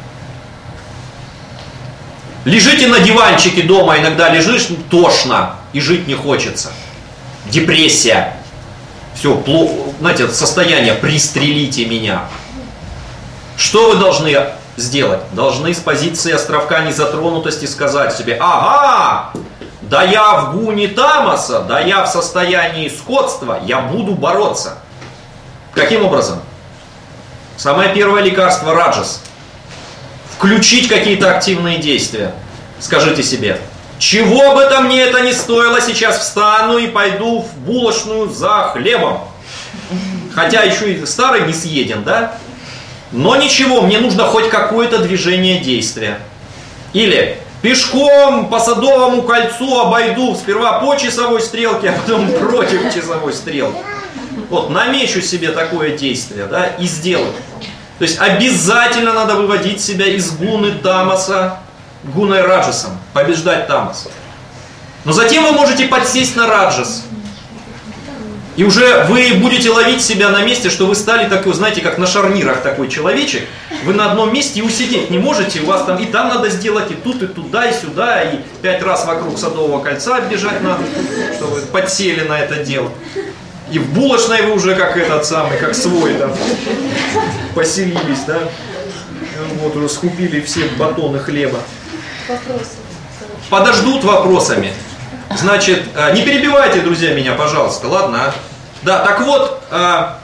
Лежите на диванчике дома, иногда лежишь, тошно, и жить не хочется. Депрессия. Все, плохо, знаете, состояние «пристрелите меня». Что вы должны сделать? Должны с позиции островка незатронутости сказать себе: ага, да я в гуне тамаса, да я в состоянии скотства, я буду бороться. Каким образом? Самое первое лекарство — раджас. Включить какие-то активные действия. Скажите себе: чего бы то мне это ни стоило, сейчас встану и пойду в булочную за хлебом. Хотя еще и старый не съеден, да? Но ничего, мне нужно хоть какое-то движение действия. Или пешком по Садовому кольцу обойду сперва по часовой стрелке, а потом против часовой стрелки. Вот, намечу себе такое действие, да, и сделаю. То есть обязательно надо выводить себя из гуны тамаса гуной раджасом, побеждать тамас. Но затем вы можете подсесть на раджас. И уже вы будете ловить себя на месте, что вы стали такой, знаете, как на шарнирах такой человечек. Вы на одном месте и усидеть не можете, у вас там и там надо сделать, и тут, и туда, и сюда, и пять раз вокруг Садового кольца оббежать надо, чтобы вы подсели на это дело. И в булочной вы уже как этот самый, как свой там, поселились, да? Вот уже скупили все батоны хлеба. Вопросы. Подождут вопросами. Значит, не перебивайте, друзья, меня, пожалуйста, ладно? Да, так вот, а,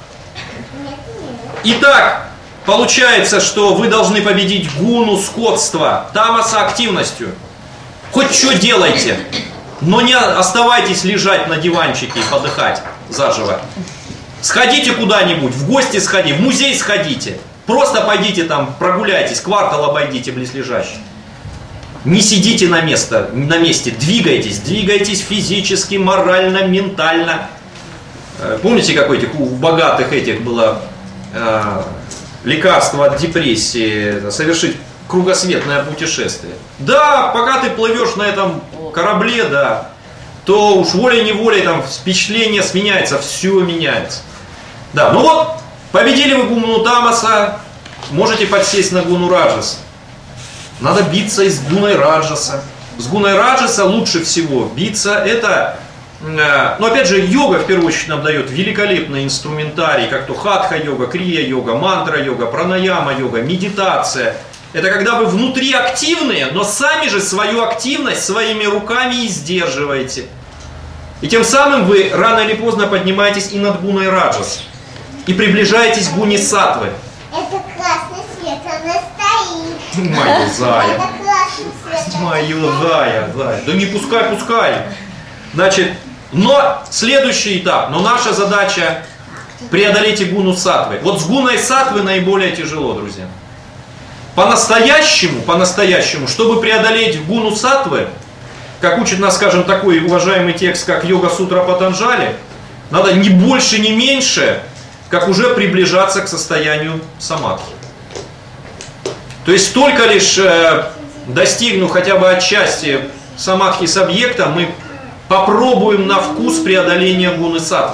итак, получается, что вы должны победить гуну скотства, тамаса активностью. Хоть что делайте, но не оставайтесь лежать на диванчике и подыхать заживо. Сходите куда-нибудь, в гости сходите, в музей сходите. Просто пойдите там, прогуляйтесь, квартал обойдите близлежащий. Не сидите на, место, на месте, двигайтесь, двигайтесь физически, морально, ментально. Помните, какое у богатых этих было э, лекарство от депрессии, совершить кругосветное путешествие? Да, пока ты плывешь на этом корабле, да, то уж волей-неволей там впечатление сменяется, все меняется. Да, ну вот, победили вы гуну тамаса, можете подсесть на гуну раджаса. Надо биться и с гуной раджаса. С гуной раджаса лучше всего биться. Это, э, ну опять же, йога в первую очередь нам дает великолепный инструментарий, как то хатха-йога, крия-йога, мантра-йога, пранаяма-йога, медитация. Это когда вы внутри активные, но сами же свою активность своими руками и сдерживаете. И тем самым вы рано или поздно поднимаетесь и над гуной раджас. И приближаетесь к гуне саттвы. Это красный свет, она стоит. Мою зая. Это красный свет. Мою зая, зая. Да не пускай, пускай. Значит, но следующий этап. Но наша задача преодолеть и гуну саттвы. Вот с гуной саттвы наиболее тяжело, друзья. По-настоящему, по-настоящему, чтобы преодолеть гуну саттвы, как учит нас, скажем, такой уважаемый текст, как Йога-сутра Патанджали, надо не больше, не меньше, как уже приближаться к состоянию самадхи. То есть только лишь э, достигнув хотя бы отчасти самадхи с объектом, мы попробуем на вкус преодоления гуны саттвы.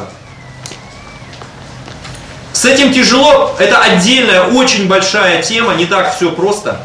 С этим тяжело, это отдельная, очень большая тема, не так все просто.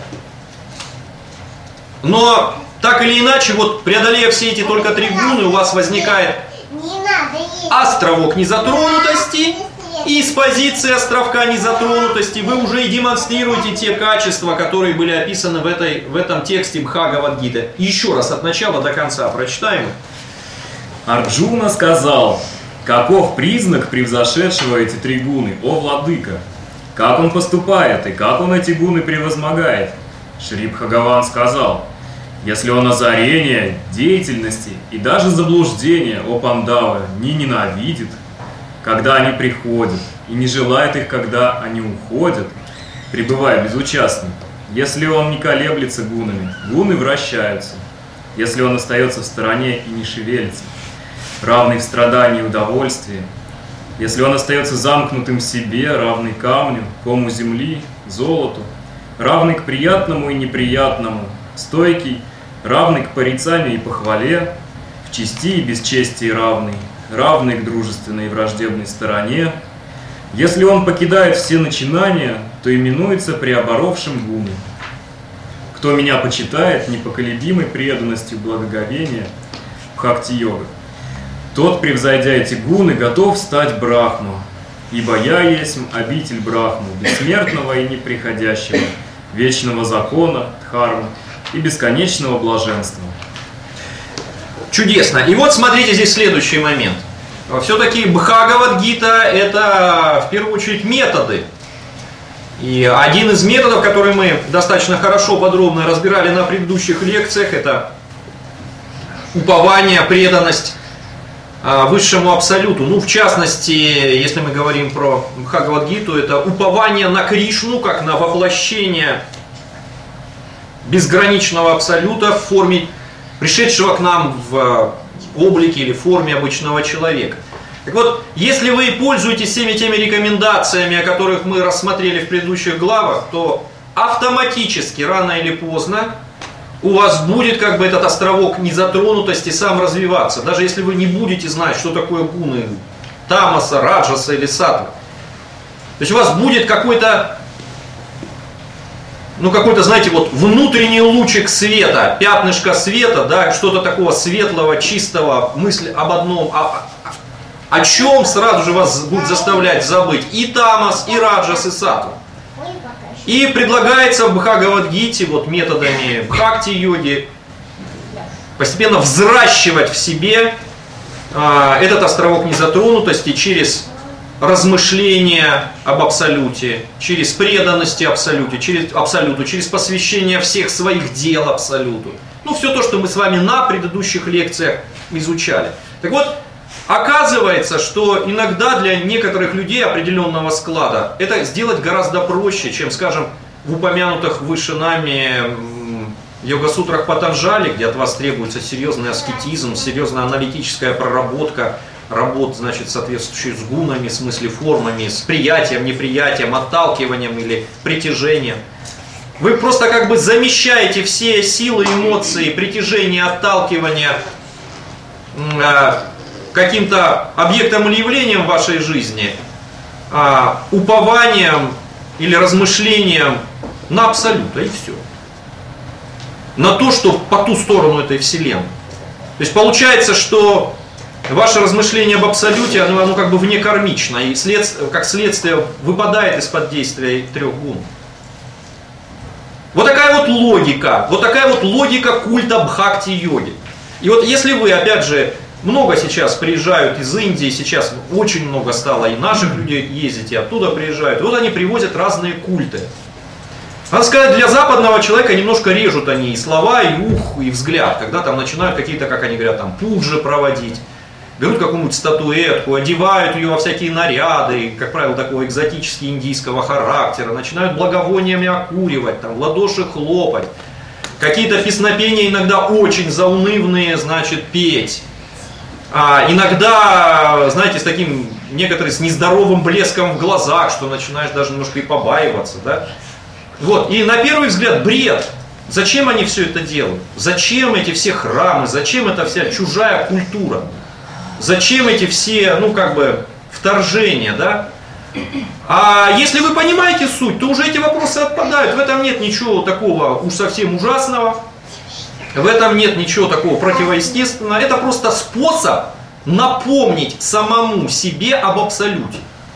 Но так или иначе, вот преодолея все эти только три гуны, у вас возникает островок незатронутости, и с позиции островка незатронутости вы уже и демонстрируете те качества, которые были описаны в, этой, в этом тексте Бхагавад-гиты. Еще раз от начала до конца прочитаем. Арджуна сказал: каков признак превзошедшего эти три гуны, о владыка? Как он поступает и как он эти гуны превозмогает? Шри Бхагаван сказал: если он озарение, деятельности и даже заблуждения, о Пандавы, не ненавидит, когда они приходят, и не желает их, когда они уходят, пребывая безучастным, если он не колеблется гунами, гуны вращаются, если он остается в стороне и не шевелится, равный в страдании и удовольствии, если он остается замкнутым в себе, равный камню, кому земли, золоту, равный к приятному и неприятному, стойкий, равный к порицанию и похвале, в чести и бесчестии равный, равный к дружественной и враждебной стороне, если он покидает все начинания, то именуется преоборовшим гуны. Кто меня почитает непоколебимой преданностью благоговения, бхакти-йога, тот, превзойдя эти гуны, готов стать брахму, ибо я есть обитель брахму, бессмертного и неприходящего, вечного закона, дхармы и бесконечного блаженства. Чудесно. И вот смотрите здесь следующий момент. Все-таки Бхагавад-гита это в первую очередь методы. И один из методов, который мы достаточно хорошо, подробно разбирали на предыдущих лекциях, это упование, преданность. высшему абсолюту. Ну, в частности, если мы говорим про Бхагавад-гиту, это упование на Кришну, как на воплощение безграничного абсолюта в форме пришедшего к нам в облике или форме обычного человека. Так вот, если вы пользуетесь всеми теми рекомендациями, о которых мы рассмотрели в предыдущих главах, то автоматически, рано или поздно, у вас будет как бы этот островок незатронутости сам развиваться. Даже если вы не будете знать, что такое гуны тамаса, раджаса или саттвы. То есть у вас будет какой-то, ну какой-то, знаете, вот внутренний лучик света, пятнышко света, да, что-то такого светлого, чистого, мысли об одном, о, о чем сразу же вас будет заставлять забыть и тамас, и раджас, и саттва. И предлагается в Бхагавад-гите вот методами бхакти-йоги постепенно взращивать в себе а, этот островок незатронутости через размышления об абсолюте, через преданности абсолюте, через абсолюту, через посвящение всех своих дел абсолюту. Ну, все то, что мы с вами на предыдущих лекциях изучали. Так вот, оказывается, что иногда для некоторых людей определенного склада это сделать гораздо проще, чем, скажем, в упомянутых выше нами йога-сутрах Патанджали, где от вас требуется серьезный аскетизм, серьезная аналитическая проработка, работа, значит, соответствующая с гунами, в смысле формами, с приятием, неприятием, отталкиванием или притяжением. Вы просто как бы замещаете все силы, эмоции, притяжения, отталкивания каким-то объектом или явлением в вашей жизни, а, упованием или размышлением на абсолют, и все. На то, что по ту сторону этой вселенной. То есть получается, что ваше размышление об абсолюте, оно, оно как бы внекармично, и след, как следствие выпадает из-под действия трех гун. Вот такая вот логика, вот такая вот логика культа бхакти-йоги. И вот если вы, опять же, много сейчас приезжают из Индии, сейчас очень много стало и наших людей ездить, и оттуда приезжают. И вот они привозят разные культы. Надо сказать, для западного человека немножко режут они и слова, и ух, и взгляд, когда там начинают какие-то, как они говорят, там пуджи проводить. Берут какую-нибудь статуэтку, одевают ее во всякие наряды, как правило, такого экзотически индийского характера, начинают благовониями окуривать, там, в ладоши хлопать. Какие-то песнопения иногда очень заунывные, значит, петь. А иногда, знаете, с таким, некоторые с нездоровым блеском в глазах, что начинаешь даже немножко и побаиваться, да? Вот, и на первый взгляд бред. Зачем они все это делают? Зачем эти все храмы? Зачем эта вся чужая культура? Зачем эти все, ну, как бы, вторжения, да? А если вы понимаете суть, то уже эти вопросы отпадают. В этом нет ничего такого уж совсем ужасного. В этом нет ничего такого противоестественного. Это просто способ напомнить самому себе об абсолюте.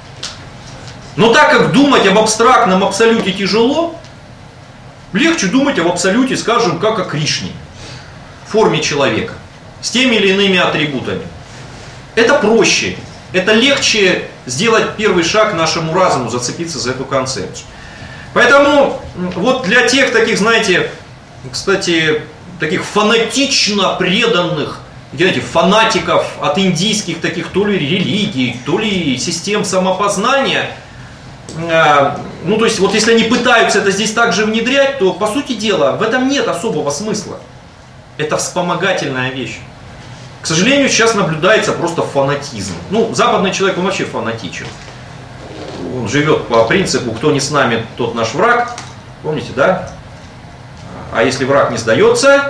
Но так как думать об абстрактном абсолюте тяжело, легче думать об абсолюте, скажем, как о Кришне, в форме человека, с теми или иными атрибутами. Это проще, это легче сделать первый шаг нашему разуму, зацепиться за эту концепцию. Поэтому вот для тех таких, знаете, кстати, таких фанатично преданных, знаете, фанатиков от индийских таких то ли религий, то ли систем самопознания, э, ну то есть вот если они пытаются это здесь также внедрять, то по сути дела в этом нет особого смысла. Это вспомогательная вещь. К сожалению, сейчас наблюдается просто фанатизм. Ну, западный человек, он вообще фанатичен. Он живет по принципу, кто не с нами, тот наш враг. Помните, да? А если враг не сдается,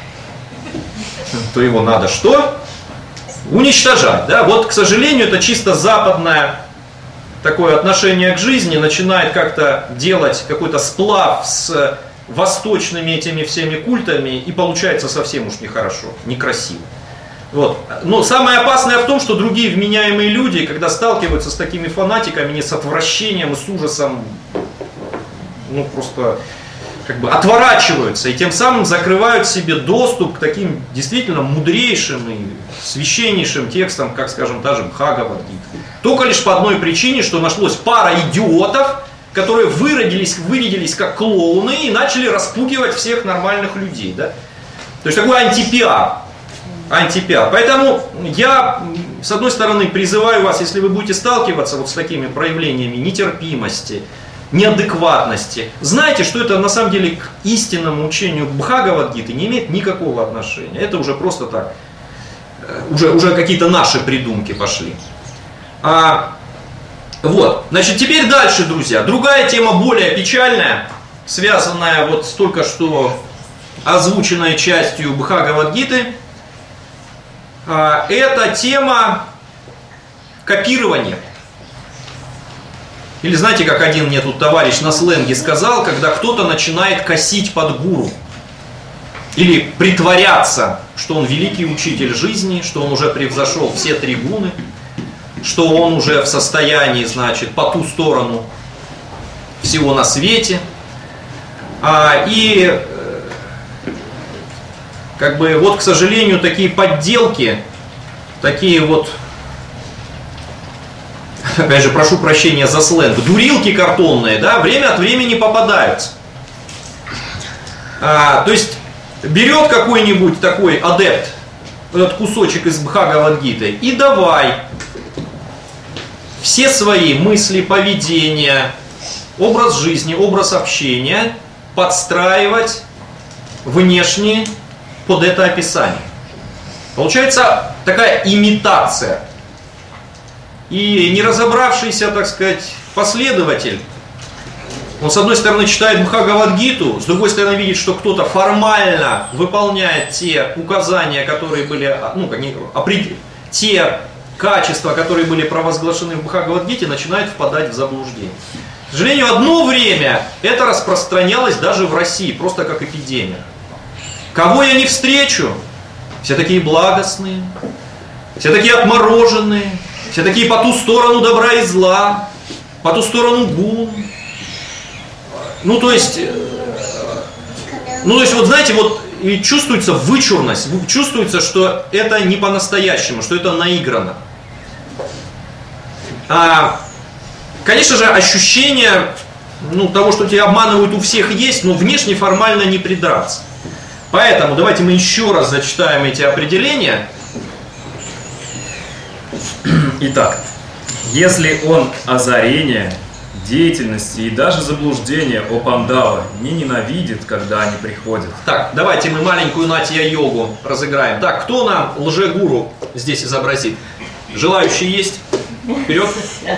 то его надо что? Уничтожать. Да? Вот, к сожалению, это чисто западное такое отношение к жизни начинает как-то делать какой-то сплав с восточными этими всеми культами, и получается совсем уж нехорошо, некрасиво. Вот. Но самое опасное в том, что другие вменяемые люди, когда сталкиваются с такими фанатиками, не с отвращением и с ужасом, ну просто как бы отворачиваются и тем самым закрывают себе доступ к таким действительно мудрейшим и священнейшим текстам, как, скажем, та же Бхагавад-гита. Только лишь по одной причине, что нашлось пара идиотов, которые выродились, вырядились как клоуны и начали распугивать всех нормальных людей. Да? То есть такой антипиар. антипиар. Поэтому я, с одной стороны, призываю вас, если вы будете сталкиваться вот с такими проявлениями нетерпимости, неадекватности, знайте, что это на самом деле к истинному учению Бхагавад-гиты не имеет никакого отношения. Это уже просто так, уже, уже какие-то наши придумки пошли. А, вот, значит, теперь дальше, друзья, другая тема, более печальная, связанная вот с только что озвученной частью Бхагавад-гиты, а, это тема копирования. Или знаете, как один мне тут товарищ на сленге сказал, когда кто-то начинает косить под гуру. Или притворяться, что он великий учитель жизни, что он уже превзошел все три гуны, что он уже в состоянии, значит, по ту сторону всего на свете. А, и, как бы, вот, к сожалению, такие подделки, такие вот, опять же, прошу прощения за сленг, дурилки картонные, да, время от времени попадаются. А, то есть, берет какой-нибудь такой адепт этот кусочек из Бхагавад-гиты и давай все свои мысли, поведения, образ жизни, образ общения подстраивать внешне под это описание. Получается такая имитация. И не разобравшийся, так сказать, последователь, он с одной стороны читает Бхагавад-гиту, с другой стороны видит, что кто-то формально выполняет те указания, которые были, ну, как не, опред... те качества, которые были провозглашены в Бхагавад-гите, начинает впадать в заблуждение. К сожалению, одно время это распространялось даже в России, просто как эпидемия. Кого я не встречу, все такие благостные, все такие отмороженные, все такие по ту сторону добра и зла, по ту сторону гун. Ну, то есть, ну, то есть, вот знаете, вот и чувствуется вычурность, чувствуется, что это не по-настоящему, что это наиграно. А, конечно же, ощущение, ну, того, что тебя обманывают, у всех есть, но внешне формально не придраться. Поэтому давайте мы еще раз зачитаем эти определения. Итак, если он озарение, деятельности и даже заблуждения о Пандава не ненавидит, когда они приходят. Так, давайте мы маленькую Натья-йогу разыграем. Так, кто нам лжегуру здесь изобразит? Желающие есть? Вперед.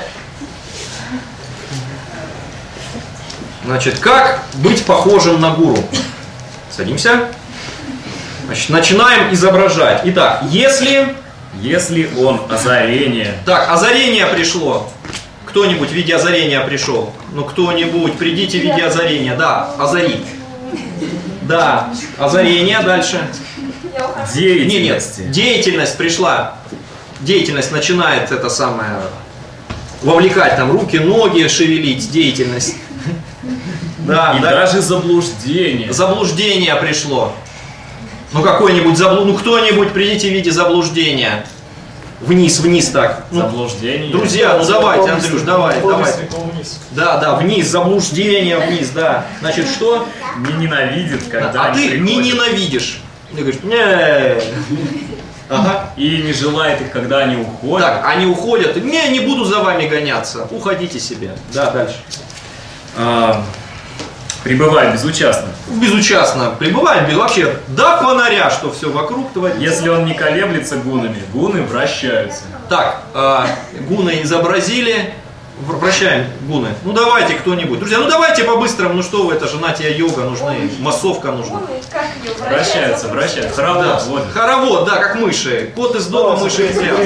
Значит, как быть похожим на гуру? Садимся. Значит, начинаем изображать. Итак, если... Если он озарение. Так, озарение пришло. Кто-нибудь в виде озарения пришел? Ну, кто-нибудь, придите в виде озарения. Да, озари. Да, озарение, дальше. Деятельность. Нет, нет, деятельность пришла. Деятельность начинает это самое, вовлекать там руки, ноги, шевелить, деятельность. Да, и да. Даже заблуждение. Заблуждение пришло. Ну, какой-нибудь заблуд... Ну, кто-нибудь, придите в виде заблуждения. Вниз, вниз так. Заблуждение. Ну, друзья, ну давайте, Андрюш, давай, давай. Да, да, вниз, заблуждение, вниз, да. Значит, что? Не ненавидит, когда А они ты приходят. не ненавидишь. Ты говоришь, не. Ага. И не желает их, когда они уходят. Так, они уходят. Не, не буду за вами гоняться. Уходите себе. Да, дальше. А, пребывает безучастно. Безучастно пребываем, без вообще до фонаря, что все вокруг творится. Если он не колеблется гунами, гуны вращаются. Так, э, гуны изобразили. Вращаем гуны. Ну давайте кто-нибудь. Друзья, ну давайте по-быстрому. Ну что вы, это же Натья-йога, нужны, массовка нужна. Вращаются, вращаются. Хоровод Да. водят. Хоровод, да, как мыши. Кот из дома, мыши из леса.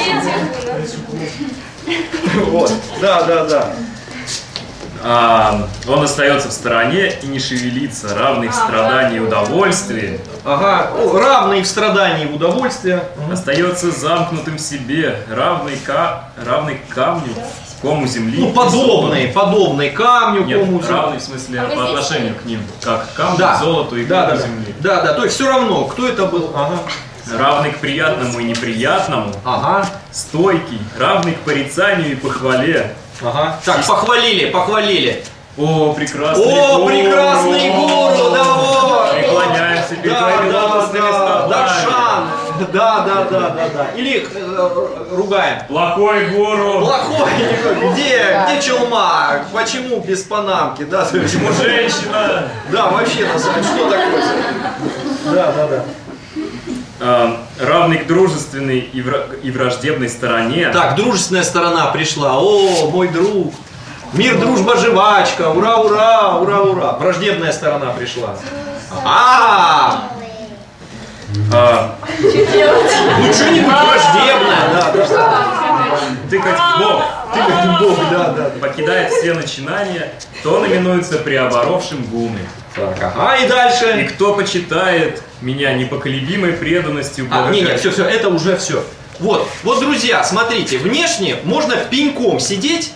Вот, да, да, да. А, он остается в стороне и не шевелится, равный в страдании и удовольствии. Ага, о, равный в страдании и в удовольствии. Остается замкнутым в себе, равный, ка... равный камню, кому земли. Ну, подобный, подобный камню, Нет, кому равный в смысле по отношению к ним, как камню, да. золоту и да, кому да, земли. Да, да, то есть все равно, кто это был. Ага. Равный к приятному и неприятному, Ага. стойкий, равный к порицанию и похвале. Ага. Так, похвалили, похвалили. О, прекрасный О, гуру! прекрасный гуру, да, вот. Преклоняемся перед Да, твоими да, лотосными да, стопами. Даршан, Да, да, да, да, да. Или э, ругаем. Плохой гуру. Плохой. Где, где челма? Почему без панамки? Да, Почему женщина? Да, вообще, на самом деле, что такое? Да, да, да. Э, равный к дружественной и, вра и враждебной стороне. Так, дружественная сторона пришла. О, мой друг. Мир, дружба, жвачка. Ура, ура, ура, ура. Враждебная сторона пришла. А, А, ну что-нибудь враждебное, да, да. тыкать в бок. Тыкать в бок, да, да. Покидает все начинания, то он именуется преоборовшим гуны. Так, ага, и И дальше. кто почитает меня непоколебимой преданностью Бога. А, не, не, все, все, это уже все. Вот, вот, друзья, смотрите, внешне можно пеньком сидеть,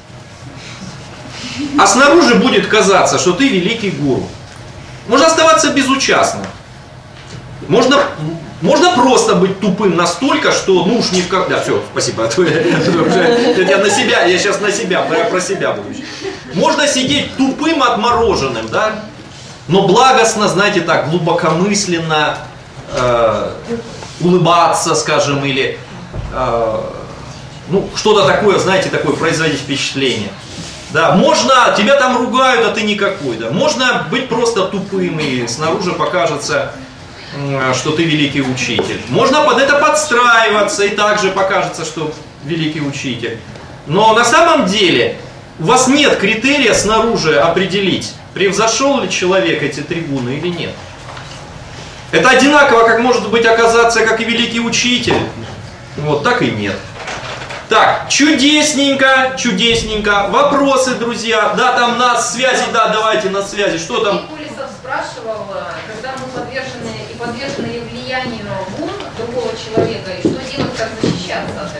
а снаружи будет казаться, что ты великий гуру. Можно оставаться безучастным. Можно, можно просто быть тупым настолько, что ну уж ни в как... Да, все, спасибо. Я на себя, я сейчас на себя, я про себя буду. Можно сидеть тупым, отмороженным, да? Но благостно, знаете, так, глубокомысленно э, улыбаться, скажем, или э, ну, что-то такое, знаете, такое производить впечатление. Да, можно, тебя там ругают, а ты никакой, да. Можно быть просто тупым, и снаружи покажется, что ты великий учитель. Можно под это подстраиваться, и также покажется, что великий учитель. Но на самом деле у вас нет критерия снаружи определить, превзошел ли человек эти три гуна или нет. Это одинаково, как может быть оказаться, как и великий учитель. Вот так и нет. Так, чудесненько, чудесненько. Вопросы, друзья. Да, там на связи, да, давайте на связи. Что там? Кулисов спрашивал, когда мы подвержены и подвержены влиянию гун другого человека, и что делать, как защищаться от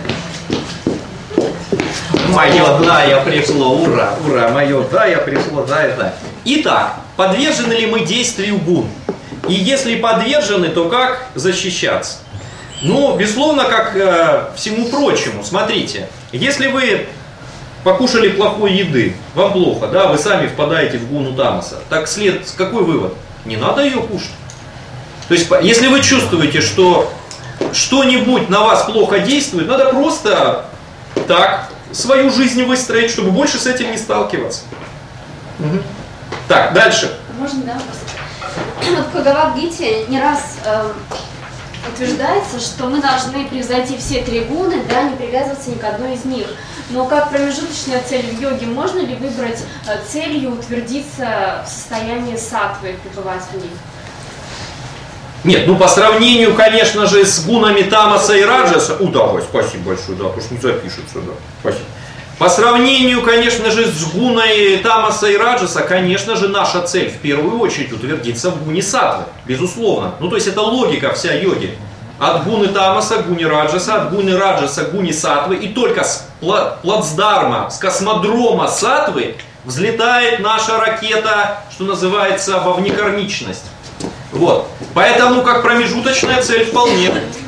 этого? Мое да, я пришло, ура, ура, мое да, я пришло, да, это. Итак, подвержены ли мы действию гун? И если подвержены, то как защищаться? Ну, безусловно, как э, всему прочему. Смотрите, если вы покушали плохой еды, вам плохо, да, вы сами впадаете в гуну тамаса. Так след, какой вывод? Не надо ее кушать. То есть, если вы чувствуете, что что-нибудь на вас плохо действует, надо просто так свою жизнь выстроить, чтобы больше с этим не сталкиваться. Угу. Так, дальше. Можно, да? Вот в Бхагавад-гите не раз э, утверждается, что мы должны превзойти все три гуны, да, не привязываться ни к одной из них. Но как промежуточная цель в йоге, можно ли выбрать э, целью утвердиться в состоянии саттвы и пребывать в ней? Нет, ну по сравнению, конечно же, с гунами тамаса и раджаса, у, давай, спасибо большое, да, потому что не запишется, да, спасибо. По сравнению, конечно же, с гуной тамаса и раджаса, конечно же, наша цель в первую очередь утвердиться в гуне саттвы, безусловно. Ну то есть это логика вся йоги. От гуны тамаса к гуне раджаса, от гуны раджаса к гуне саттвы, и только с плацдарма, с космодрома саттвы взлетает наша ракета, что называется, во внекармичность. Вот. Поэтому, как промежуточная цель, вполне.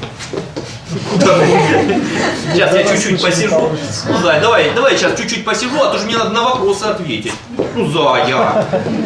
Сейчас я чуть-чуть посижу. Ну, Зай, давай, давай сейчас чуть-чуть посижу, а то же мне надо на вопросы ответить. Ну, Зая.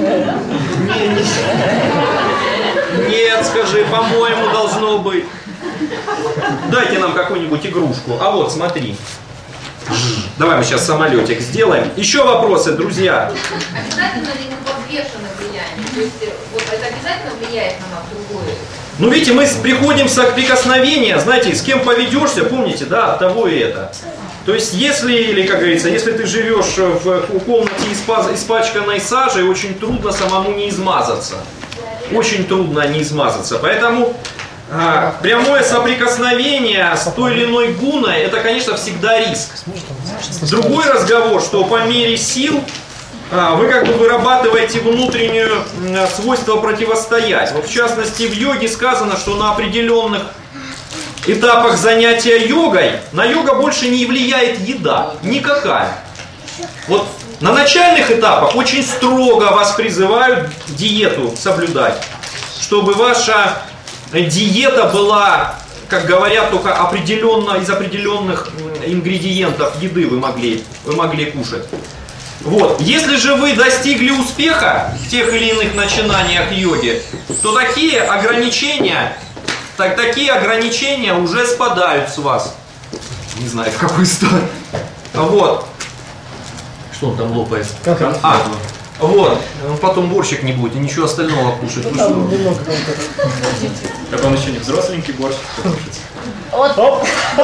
Нет, скажи, по-моему, должно быть. Дайте нам какую-нибудь игрушку. А вот, смотри. Давай мы сейчас самолетик сделаем. Еще вопросы, друзья. Обязательно ли мы подвержены влиянию? То есть вот это обязательно влияет на нас другое? Ну, видите, мы приходим с прикосновения, знаете, с кем поведешься, помните, да, от того и это. То есть, если, или, как говорится, если ты живешь в комнате испачканной сажей, очень трудно самому не измазаться. Очень трудно не измазаться. Поэтому а, прямое соприкосновение с той или иной гуной, это, конечно, всегда риск. Другой разговор, что по мере сил а, вы как бы вырабатываете внутреннее а, свойство противостоять. Вот в частности в йоге сказано, что на определенных этапах занятия йогой на йога больше не влияет еда, никакая. Вот на начальных этапах очень строго вас призывают диету соблюдать, чтобы ваша диета была, как говорят, только определенно, из определенных ингредиентов еды вы могли, вы могли кушать. Вот. Если же вы достигли успеха в тех или иных начинаниях йоги, то такие ограничения так, такие ограничения уже спадают с вас. Не знаю, в какую сторону. Вот. Что он там лопает? А, вот. Потом борщик не будет и ничего остального кушать. Ну, что? Так он еще не взросленький борщ. Вот. Вот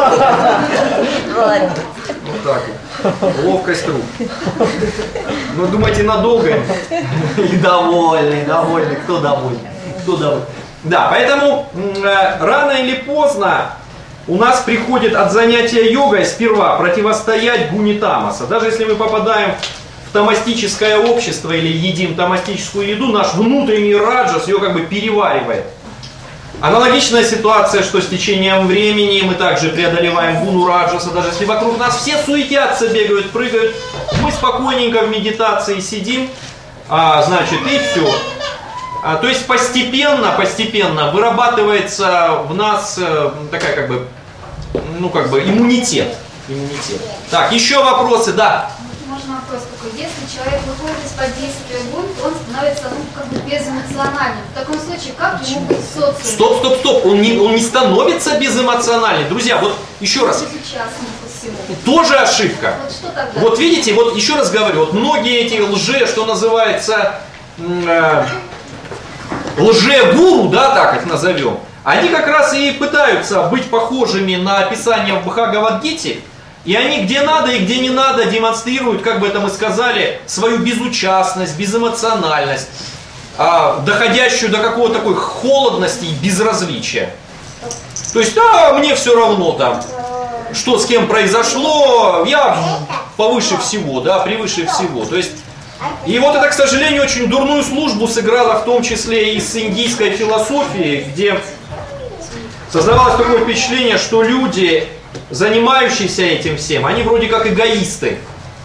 так вот. Ловкость рук. Ну, думаете, надолго? И довольный, довольный. Кто довольный? Кто довольный? Да, поэтому э, рано или поздно у нас приходит от занятия йогой сперва противостоять гуне тамаса. Даже если мы попадаем в тамастическое общество или едим тамастическую еду, наш внутренний раджас ее как бы переваривает. Аналогичная ситуация, что с течением времени мы также преодолеваем гуну раджаса, даже если вокруг нас все суетятся, бегают, прыгают, мы спокойненько в медитации сидим, а, значит, и все. А, то есть постепенно, постепенно вырабатывается в нас э, такая как бы, ну как бы иммунитет. иммунитет. Так, еще вопросы, да. Можно вопрос такой. Если человек выходит из-под действия гун, он становится, ну, как бы безэмоциональным. В таком случае, как ему быть в социуме? Стоп, стоп, стоп. Он не, он не становится безэмоциональным. Друзья, вот еще раз. Безучастным ко всему. Тоже ошибка. Вот что тогда? Вот видите, вот еще раз говорю, вот многие эти лже, что называется, э, лже-гуру, да, так их назовем, они как раз и пытаются быть похожими на описание в Бхагавад-гите. И они где надо и где не надо демонстрируют, как бы это мы сказали, свою безучастность, безэмоциональность, а, доходящую до какого-то такой холодности и безразличия. То есть, а, мне все равно там, что с кем произошло, я повыше всего, да, превыше всего. То есть, и вот это, к сожалению, очень дурную службу сыграло в том числе и с индийской философией, где создавалось такое впечатление, что люди, занимающиеся этим всем, они вроде как эгоисты.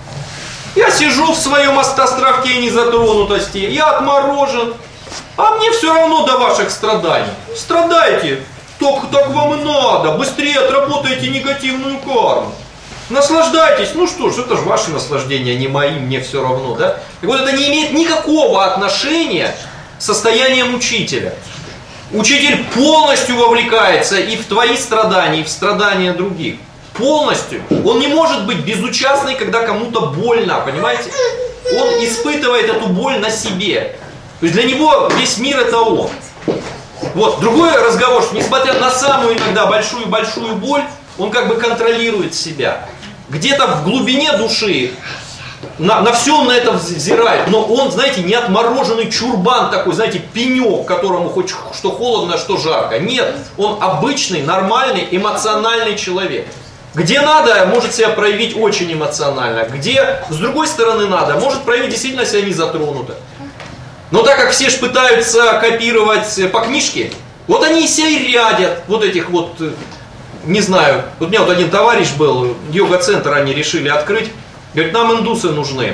Я сижу в своем островке незатронутости, я отморожен, а мне все равно до ваших страданий. Страдайте, так, так вам и надо, быстрее отработайте негативную карму. Наслаждайтесь, ну что ж, это же ваше наслаждение, не мои, мне все равно, да? И вот это не имеет никакого отношения с состоянием учителя. Учитель полностью вовлекается и в твои страдания, и в страдания других. Полностью. Он не может быть безучастный, когда кому-то больно, понимаете? Он испытывает эту боль на себе. То есть для него весь мир это он. Вот, другой разговор, что несмотря на самую иногда большую-большую боль, он как бы контролирует себя. Где-то в глубине души На, на все он на это взирает, но он, знаете, не отмороженный чурбан такой, знаете, пенек, которому хоть что холодно, что жарко. Нет, он обычный, нормальный, эмоциональный человек. Где надо, может себя проявить очень эмоционально. Где, с другой стороны, надо, может проявить действительно себя не затронуто. Но так как все ж пытаются копировать по книжке, вот они и себя и рядят, вот этих вот, не знаю, вот у меня вот один товарищ был, йога-центр они решили открыть. Говорит, нам индусы нужны.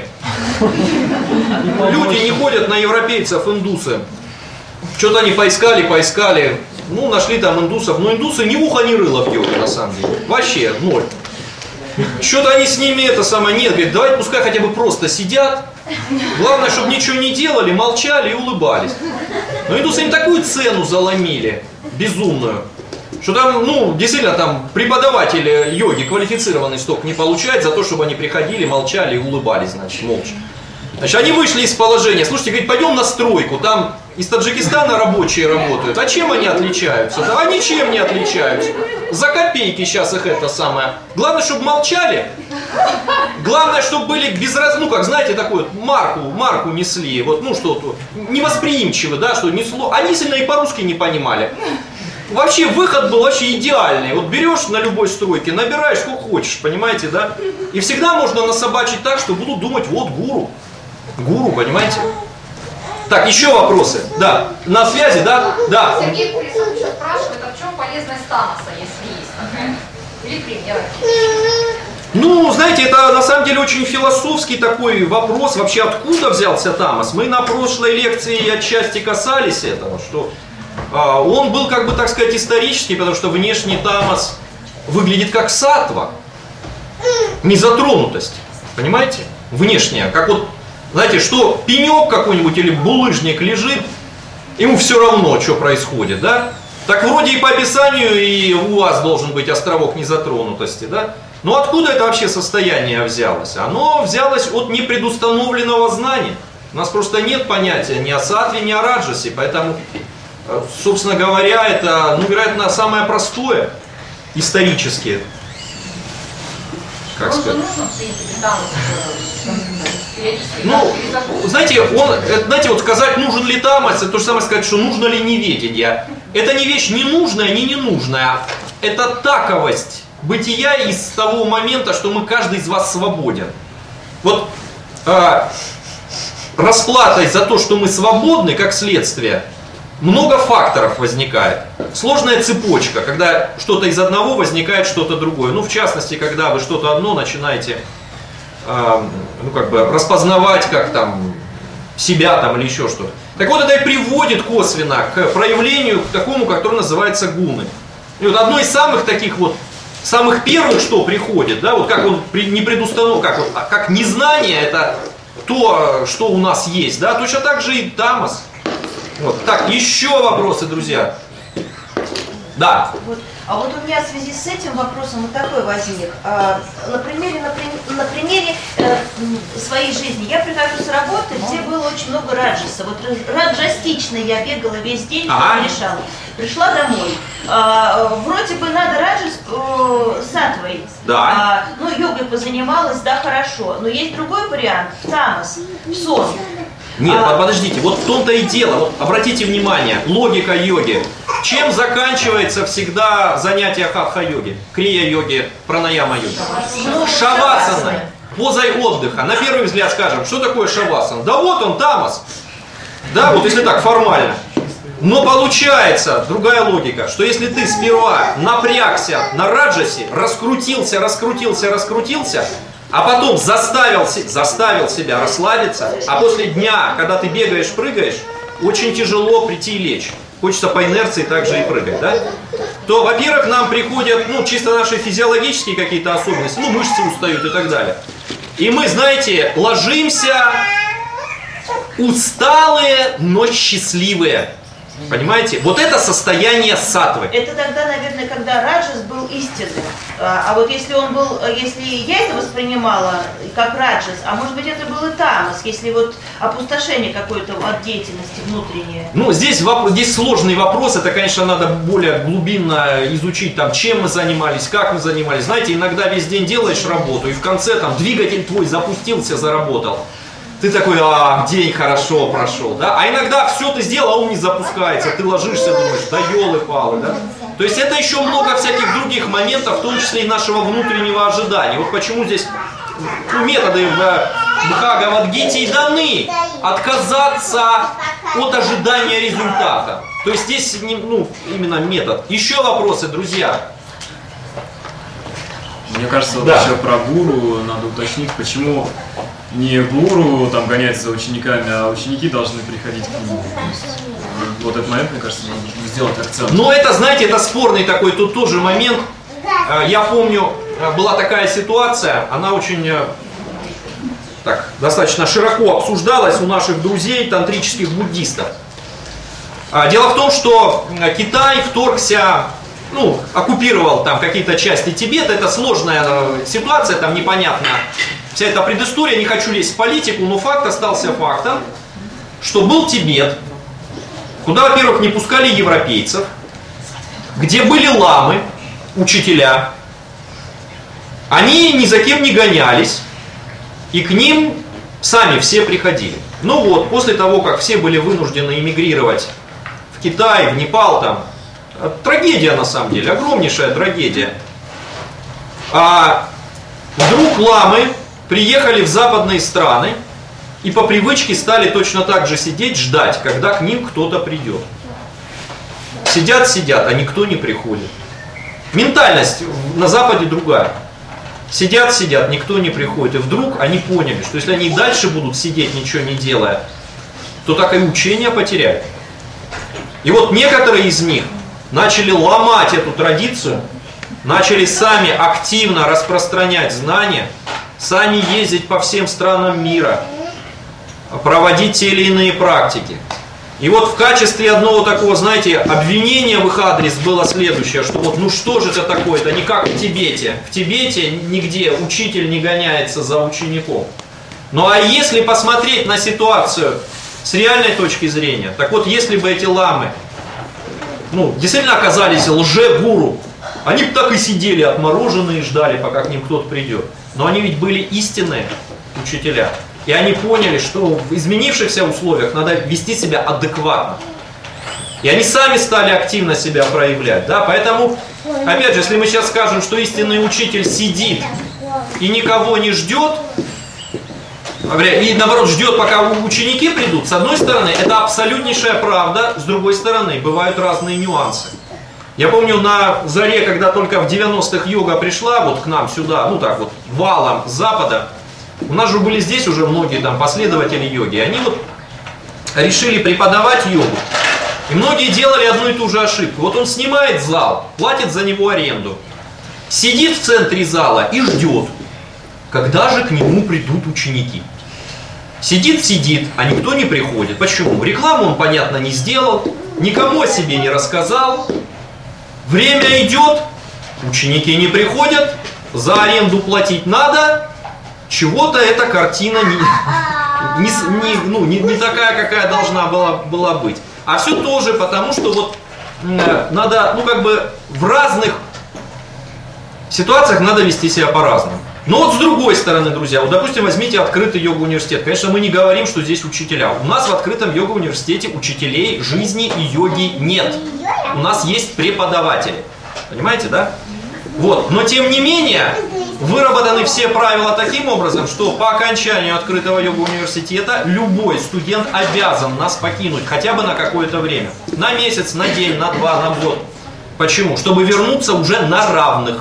Люди не ходят на европейцев, индусы. Что-то они поискали, поискали. Ну, нашли там индусов. Но индусы ни уха, ни рыла в йоге, на самом деле. Вообще, ноль. Что-то они с ними это самое нет. Говорит, давайте пускай хотя бы просто сидят. Главное, чтобы ничего не делали, молчали и улыбались. Но индусы им такую цену заломили, безумную. Что там, ну, действительно, там преподаватели йоги квалифицированный столько не получают за то, чтобы они приходили, молчали и улыбались, значит, молча. Значит, они вышли из положения. Слушайте, говорит, пойдем на стройку, там из Таджикистана рабочие работают. А чем они отличаются? Да, они ничем не отличаются. За копейки сейчас их это самое. Главное, чтобы молчали. Главное, чтобы были безраз... Ну, как, знаете, такую вот марку, марку несли. Вот, ну, что-то невосприимчивы, да, что несло. Они сильно и по-русски не понимали. Вообще выход был вообще идеальный. Вот берешь на любой стройке, набираешь сколько хочешь, понимаете, да? И всегда можно насобачить так, что будут думать, вот гуру. Гуру, понимаете? Так, еще вопросы. Да, на связи, да? Да. Сергей Кулисов еще спрашивает, а в чем полезность тамаса, если есть такая? Или примеры? Ну, знаете, это на самом деле очень философский такой вопрос. Вообще, откуда взялся тамас? Мы на прошлой лекции отчасти касались этого, что... Он был, как бы, так сказать, исторический, потому что внешний тамас выглядит как саттва. Незатронутость. Понимаете? Внешняя. Как вот, знаете, что пенек какой-нибудь или булыжник лежит, ему все равно, что происходит, да? Так вроде и по описанию и у вас должен быть островок незатронутости, да? Но откуда это вообще состояние взялось? Оно взялось от непредустановленного знания. У нас просто нет понятия ни о саттве, ни о раджасе, поэтому, собственно говоря, это, ну, вероятно, самое простое исторически. Как сказать? Ну, знаете, он, знаете, вот сказать, нужен ли тамас, это то же самое сказать, что нужно ли неведение. Это не вещь не нужная, не ненужная. Это таковость бытия из того момента, что мы, каждый из вас свободен. Вот э, расплатой за то, что мы свободны, как следствие, много факторов возникает. Сложная цепочка, когда что-то из одного возникает что-то другое. Ну, в частности, когда вы что-то одно начинаете э, ну, как бы распознавать, как там себя там или еще что-то. Так вот, это и приводит косвенно к проявлению, к такому, который называется гуны. И вот одно из самых таких вот, самых первых, что приходит, да, вот как он не предустановлен, как, вот, как незнание, это то, что у нас есть, да, точно так же и тамас. Вот. Так, еще вопросы, друзья. Да. Вот. А вот у меня в связи с этим вопросом вот такой возник. А, на примере, на, при- на примере э, своей жизни я прихожу с работы, где было очень много раджаса. Вот раджастично я бегала весь день, ага. решала. Пришла домой. А, вроде бы надо раджас э, саттвой. Да. А, ну, йогой позанималась, да, хорошо. Но есть другой вариант, тамас, сон. Нет, а... подождите, вот в том-то и дело. Вот обратите внимание, логика йоги. Чем заканчивается всегда занятие хатха-йоги, крия-йоги, пранаяма-йоги? Шавасана, позой отдыха. На первый взгляд скажем, что такое шавасана? Да вот он, тамас. Да, вот если так, формально. Но получается другая логика, что если ты сперва напрягся на раджасе, раскрутился, раскрутился, раскрутился, а потом заставил, заставил себя расслабиться, а после дня, когда ты бегаешь, прыгаешь, очень тяжело прийти и лечь. Хочется по инерции также и прыгать, да? То, во-первых, нам приходят, ну, чисто наши физиологические какие-то особенности, ну, мышцы устают и так далее. И мы, знаете, ложимся усталые, но счастливые. Понимаете? Вот это состояние саттвы. Это тогда, наверное, когда раджас был истинным. А вот если он был, если я это воспринимала как раджас, а может быть это был и тамас, если вот опустошение какое-то от деятельности внутреннее. Ну, здесь, вопрос, здесь сложный вопрос, это, конечно, надо более глубинно изучить, там, чем мы занимались, как мы занимались. Знаете, иногда весь день делаешь работу, и в конце там двигатель твой запустился, заработал. Ты такой, а, день хорошо прошел, да? А иногда все ты сделал, а он не запускается, ты ложишься, думаешь, да елы-палы, да? То есть это еще много всяких других моментов, в том числе и нашего внутреннего ожидания. Вот почему здесь, ну, методы в Бхагавад-гите и даны отказаться от ожидания результата. То есть здесь, ну, именно метод. Еще вопросы, друзья? Мне кажется, вот да. еще про гуру надо уточнить, почему не гуру там гоняется за учениками, а ученики должны приходить к нему. Вот этот момент, мне кажется, надо сделать акцент. Но это, знаете, это спорный такой тут тоже момент. Я помню, была такая ситуация, она очень так, достаточно широко обсуждалась у наших друзей, тантрических буддистов. Дело в том, что Китай вторгся, ну, оккупировал там какие-то части Тибета, это сложная ситуация, там непонятно вся эта предыстория, не хочу лезть в политику, но факт остался фактом, что был Тибет, куда, во-первых, не пускали европейцев, где были ламы, учителя, они ни за кем не гонялись, и к ним сами все приходили. Ну вот, после того, как все были вынуждены эмигрировать в Китай, в Непал, там, трагедия на самом деле, огромнейшая трагедия. А вдруг ламы приехали в западные страны и по привычке стали точно так же сидеть, ждать, когда к ним кто-то придет. Сидят, сидят, а никто не приходит. Ментальность на Западе другая. Сидят, сидят, никто не приходит. И вдруг они поняли, что если они и дальше будут сидеть, ничего не делая, то так и учение потеряют. И вот некоторые из них начали ломать эту традицию, начали сами активно распространять знания, сами ездить по всем странам мира, проводить те или иные практики. И вот в качестве одного такого, знаете, обвинения в их адрес было следующее, что вот ну что же это такое, это не как в Тибете. В Тибете нигде учитель не гоняется за учеником. Ну а если посмотреть на ситуацию с реальной точки зрения, так вот если бы эти ламы, ну, действительно оказались лже-гуру, они бы так и сидели отмороженные и ждали, пока к ним кто-то придет. Но они ведь были истинные учителя. И они поняли, что в изменившихся условиях надо вести себя адекватно. И они сами стали активно себя проявлять. Да? Поэтому, опять же, если мы сейчас скажем, что истинный учитель сидит и никого не ждет, и наоборот ждет, пока ученики придут, с одной стороны, это абсолютнейшая правда, с другой стороны, бывают разные нюансы. Я помню на заре, когда только в девяностых йога пришла вот к нам сюда, ну так вот, валом с запада, у нас же были здесь уже многие там последователи йоги, и они вот решили преподавать йогу. И многие делали одну и ту же ошибку. Вот он снимает зал, платит за него аренду, сидит в центре зала и ждет, когда же к нему придут ученики. Сидит-сидит, а никто не приходит. Почему? Рекламу он, понятно, не сделал, никому о себе не рассказал. Время идет, ученики не приходят, за аренду платить надо. Чего-то эта картина не, не, не, ну, не, не такая, какая должна была, была быть. А все тоже потому, что вот э, надо, ну как бы в разных ситуациях надо вести себя по-разному. Но вот с другой стороны, друзья, вот допустим возьмите открытый йога-университет. Конечно, мы не говорим, что здесь учителя. У нас в открытом йога-университете учителей жизни и йоги нет. У нас есть преподаватели. Понимаете, да? Вот. Но тем не менее, выработаны все правила таким образом, что по окончанию открытого йога-университета любой студент обязан нас покинуть хотя бы на какое-то время. На месяц, на день, на два, на год. Почему? Чтобы вернуться уже на равных.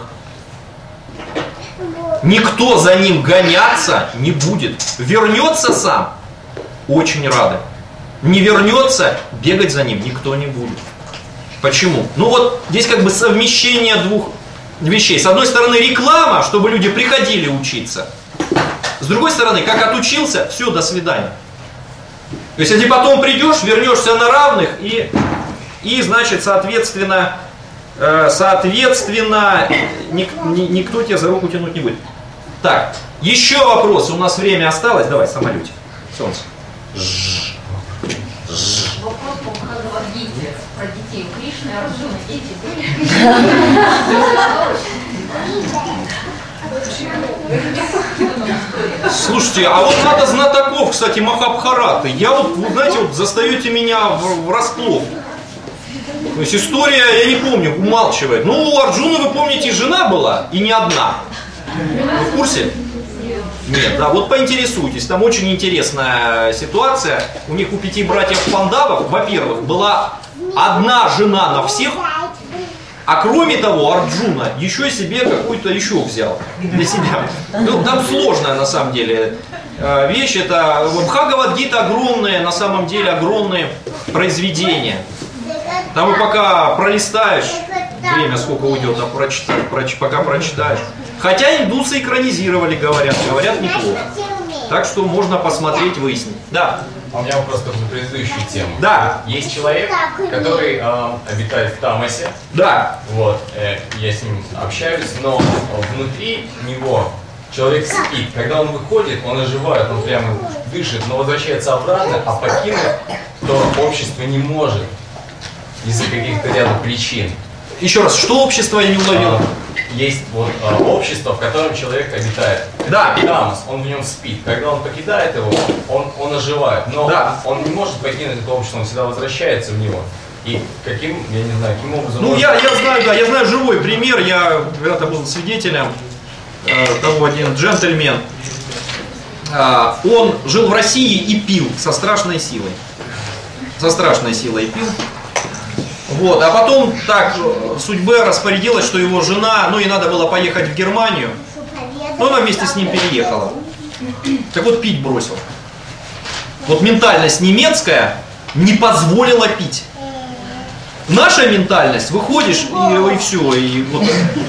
Никто за ним гоняться не будет. Вернется сам, очень рады. Не вернется, бегать за ним никто не будет. Почему? Ну вот здесь как бы совмещение двух вещей. С одной стороны реклама, чтобы люди приходили учиться. С другой стороны, как отучился, все, до свидания. То есть если потом придешь, вернешься на равных и, и значит, соответственно, э, соответственно, ник, ни, никто тебя за руку тянуть не будет. Так, еще вопросы. У нас время осталось. Давай, самолетик. Солнце. Вопрос по Бхагавад-гите про детей. У Кришны и Арджуны дети были? Слушайте, а вот надо знатоков, кстати, Махабхараты. Я вот, вы знаете, вот застаете меня врасплох. То есть история, я не помню, умалчивает. Ну, у Арджуны, вы помните, жена была, и не одна. Вы в курсе? Нет, да, вот поинтересуйтесь, там очень интересная ситуация. У них у пяти братьев Пандавов, во-первых, была одна жена на всех, а кроме того, Арджуна еще себе какую-то еще взял для себя. Ну, там сложная на самом деле вещь. Это Бхагавад-гита огромные, на самом деле огромные произведения. Там и пока пролистаешь, время сколько уйдет, а прочитать, проч, пока прочитаешь. Хотя индусы экранизировали, говорят, говорят неплохо. Так что можно посмотреть, выяснить. Да. А у меня вопрос только на предыдущую тему. Да. Есть человек, который э, обитает в Тамасе. Да. Вот, э, я с ним общаюсь, но внутри него человек спит. Когда он выходит, он оживает, он прямо дышит, но возвращается обратно, а покинуть то общество не может из-за каких-то ряда причин. Еще раз, что общество я не уловил? Есть вот а, общество, в котором человек обитает. Да. Тамас, он в нем спит. Когда он покидает его, он, он оживает. Но да. Он не может покинуть это общество, он всегда возвращается в него. И каким, я не знаю, каким образом... Ну, может... я, я знаю, да, я знаю живой пример. Я когда-то был свидетелем э, того, один джентльмен. Э, он жил в России и пил со страшной силой. Со страшной силой пил. Вот, а потом так судьба распорядилась, что его жена, ну ей надо было поехать в Германию, но она вместе с ним переехала. Так вот, пить бросил. Вот ментальность немецкая не позволила пить. Наша ментальность, выходишь и, и все, и, вот,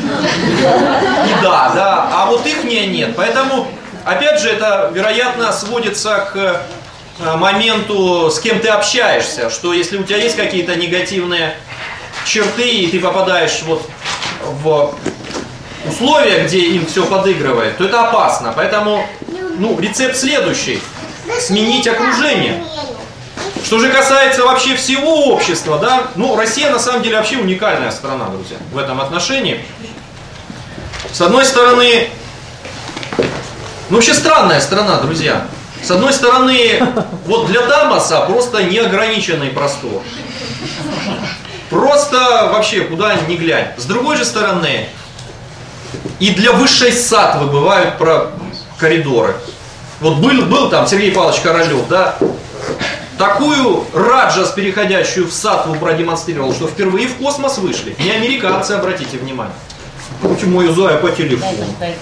и да, да, а вот ихняя нет. Поэтому, опять же, это, вероятно, сводится к моменту, с кем ты общаешься, что если у тебя есть какие-то негативные черты, и ты попадаешь вот в условия, где им все подыгрывает, то это опасно. Поэтому, ну, рецепт следующий. Сменить окружение. Что же касается вообще всего общества, да, ну, Россия на самом деле вообще уникальная страна, друзья, в этом отношении. С одной стороны, ну, вообще странная страна, друзья. С одной стороны, вот для Дамаса просто неограниченный простор. Просто вообще куда ни глянь. С другой же стороны, и для высшей саттвы бывают про коридоры. Вот был, был там Сергей Павлович Королев, да, такую раджас, переходящую в саттву, продемонстрировал, что впервые в космос вышли. Не американцы, обратите внимание. Почему мою Зая по телефону?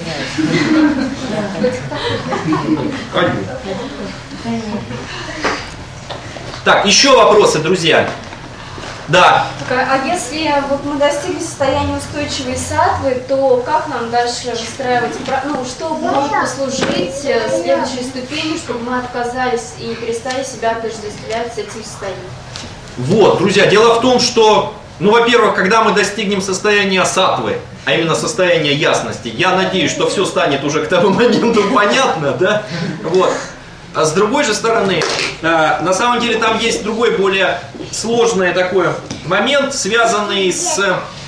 Так, еще вопросы, друзья. Да. Так, а если вот мы достигли состояния устойчивой саттвы, то как нам дальше выстраивать, ну, что может послужить следующей ступенью, чтобы мы отказались и не перестали себя отождествлять с этим состоянием? Вот, друзья, дело в том, что, ну, во-первых, когда мы достигнем состояния саттвы, а именно состояния ясности, я надеюсь, что все станет уже к тому моменту понятно, да? Вот. А с другой же стороны, э, на самом деле там есть другой, более сложный такой момент, связанный с,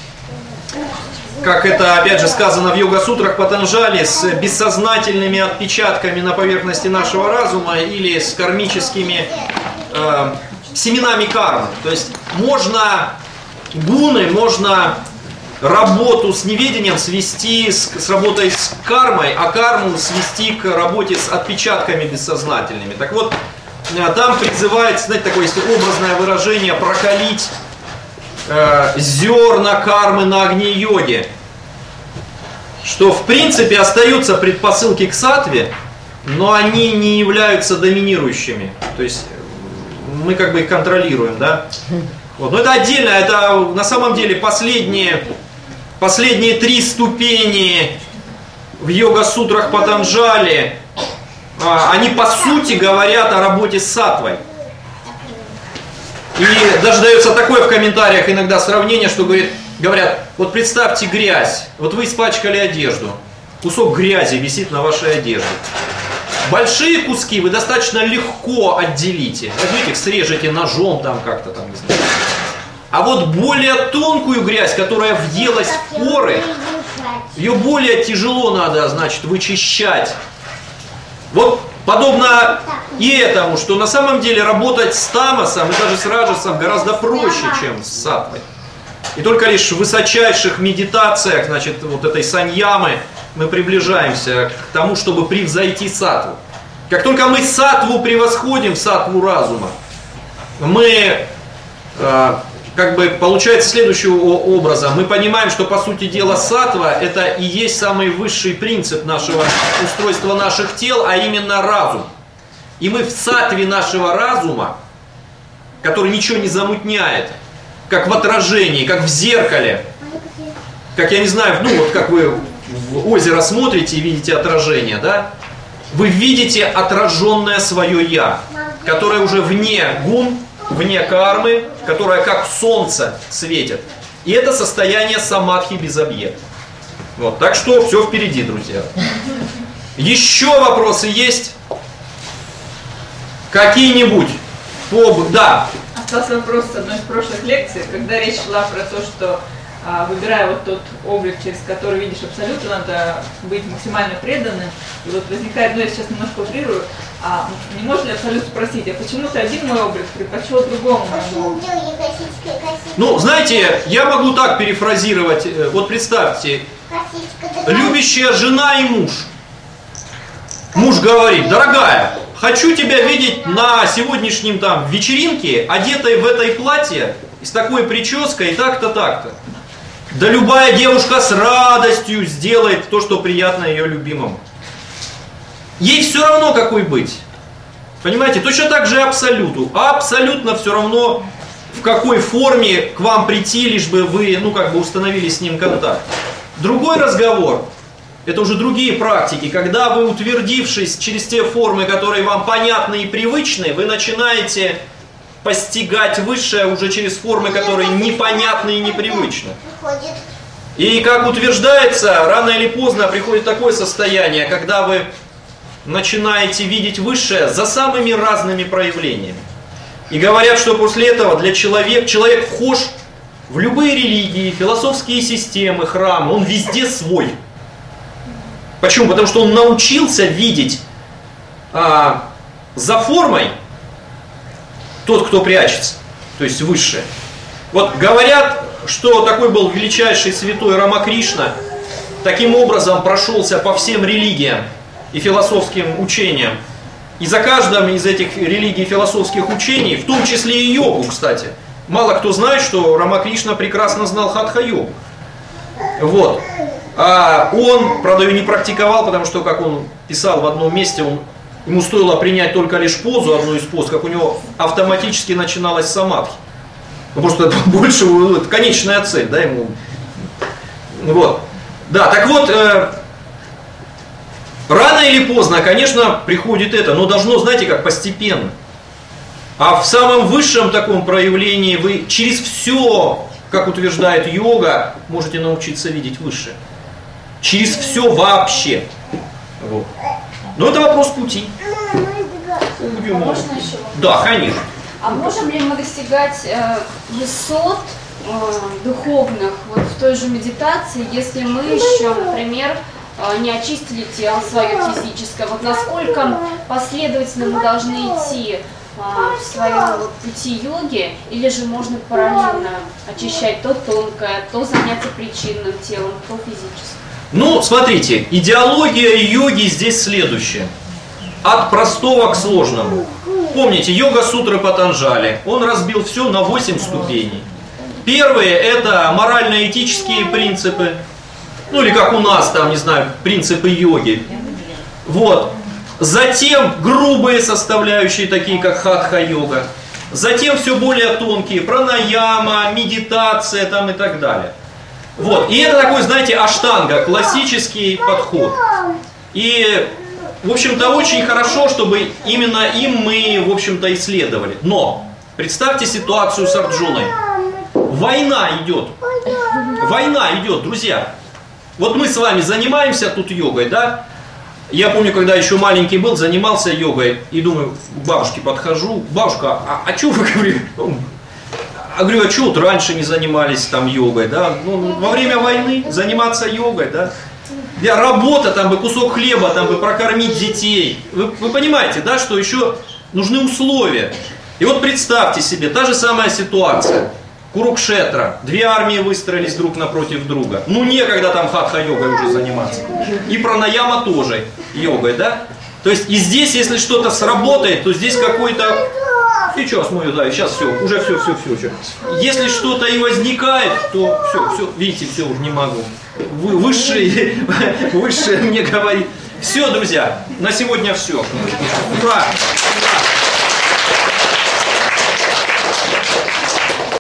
как это опять же сказано в йога-сутрах Патанджали, с бессознательными отпечатками на поверхности нашего разума или с кармическими э, семенами кармы. То есть можно гуны, можно работу с неведением свести с, с работой с кармой, а карму свести к работе с отпечатками бессознательными. Так вот, там призывается, знаете, такое есть образное выражение, прокалить э, зерна кармы на огне йоги. Что в принципе остаются предпосылки к саттве, но они не являются доминирующими. То есть мы как бы их контролируем, да? Вот. Но это отдельно, это на самом деле последние, последние три ступени в йога-сутрах Патанджали, они по сути говорят о работе с саттвой. И даже дается такое в комментариях иногда сравнение, что говорит, говорят, вот представьте грязь, вот вы испачкали одежду, кусок грязи висит на вашей одежде. Большие куски вы достаточно легко отделите. Возьмите их, срежете ножом там как-то там, не знаю. А вот более тонкую грязь, которая въелась в поры, ее более тяжело надо, значит, вычищать. Вот подобно и этому, что на самом деле работать с тамасом и даже с раджасом гораздо проще, чем с саттвой. И только лишь в высочайших медитациях, значит, вот этой саньямы, мы приближаемся к тому, чтобы превзойти саттву. Как только мы саттву превосходим, саттву разума, мы, э, как бы, получается следующего образа, мы понимаем, что по сути дела саттва это и есть самый высший принцип нашего устройства наших тел, а именно разум. И мы в саттве нашего разума, который ничего не замутняет, как в отражении, как в зеркале, как я не знаю, ну вот как вы в озеро смотрите и видите отражение, да? Вы видите отраженное свое я, которое уже вне гун, вне кармы, которое как солнце светит. И это состояние самадхи без объекта. Вот, так что все впереди, друзья. Еще вопросы есть? Какие-нибудь? По... Да. Остался вопрос с одной из прошлых лекций, когда речь шла про то, что а, выбирая вот тот облик, через который видишь абсолют, надо быть максимально преданным. И вот возникает, ну я сейчас немножко утрирую, а не может ли абсолют спросить, а почему ты один мой облик предпочел другому моему? Ну, знаете, я могу так перефразировать. Вот представьте, любящая жена и муж. Муж говорит, дорогая, хочу тебя видеть на сегодняшнем там вечеринке, одетой в этой платье, с такой прической, и так-то, так-то. Да любая девушка с радостью сделает то, что приятно ее любимому. Ей все равно, какой быть. Понимаете, точно так же и абсолюту. Абсолютно все равно, в какой форме к вам прийти, лишь бы вы, ну, как бы установили с ним контакт. Другой разговор. это уже другие практики. Когда вы, утвердившись через те формы, которые вам понятны и привычны, вы начинаете постигать высшее уже через формы, которые непонятны и непривычны. И, как утверждается, рано или поздно приходит такое состояние, когда вы начинаете видеть высшее за самыми разными проявлениями. И говорят, что после этого для человека, человек вхож в любые религии, философские системы, храмы, он везде свой. Почему? Потому что он научился видеть а, за формой тот, кто прячется, то есть высшее. Вот говорят, что такой был величайший святой Рамакришна, таким образом прошелся по всем религиям и философским учениям. И за каждым из этих религий и философских учений, в том числе и йогу, кстати, мало кто знает, что Рамакришна прекрасно знал хатха-йогу. Вот. А он, правда, ее не практиковал, потому что, как он писал в одном месте, он, ему стоило принять только лишь позу, одну из поз, как у него автоматически начиналась самадхи. Потому что это больше это конечная цель, да, ему. Вот. Да, так вот, э, рано или поздно, конечно, приходит это, но должно, знаете, как постепенно. А в самом высшем таком проявлении вы через все, как утверждает йога, можете научиться видеть высшее. Через все вообще. Вот. Но это вопрос пути. А можно еще? Да, конечно. А можем ли мы достигать э, высот э, духовных вот в той же медитации, если мы еще, например, э, не очистили тело свое физическое? Вот насколько последовательно мы должны идти э, в своем вот, пути йоги, или же можно параллельно очищать то тонкое, то заняться причинным телом, то физическим? Ну, смотрите, идеология йоги здесь следующая. От простого к сложному. Помните, йога-сутры Патанджали. Он разбил все на восемь ступеней. Первые — это морально-этические принципы. Ну, или как у нас, там, не знаю, принципы йоги. Вот. Затем грубые составляющие, такие как хатха-йога. Затем все более тонкие. Пранаяма, медитация там и так далее. Вот. И это такой, знаете, аштанга, классический подход. И, в общем-то, очень хорошо, чтобы именно им мы, в общем-то, исследовали. Но представьте ситуацию с Арджуной. Война идет. Война идет, друзья. Вот мы с вами занимаемся тут йогой, да? Я помню, когда еще маленький был, занимался йогой. И думаю, к бабушке подхожу. Бабушка, а, а что вы говорите? Я говорю, а что вот раньше не занимались там йогой, да? Ну, во время войны заниматься йогой, да? Для работа, там бы кусок хлеба, там бы прокормить детей. Вы, вы понимаете, да, что еще нужны условия. И вот представьте себе, та же самая ситуация. Курукшетра. Две армии выстроились друг напротив друга. Ну, некогда там хатха-йогой уже заниматься. И пранаяма тоже йогой, да? То есть и здесь, если что-то сработает, то здесь какой-то... Сейчас мою, да, сейчас все, уже все, все, все, все. Если что-то и возникает, то все, все, видите, все, уже не могу. Вы, высший, высший мне говорит. Все, друзья, на сегодня все. Ура!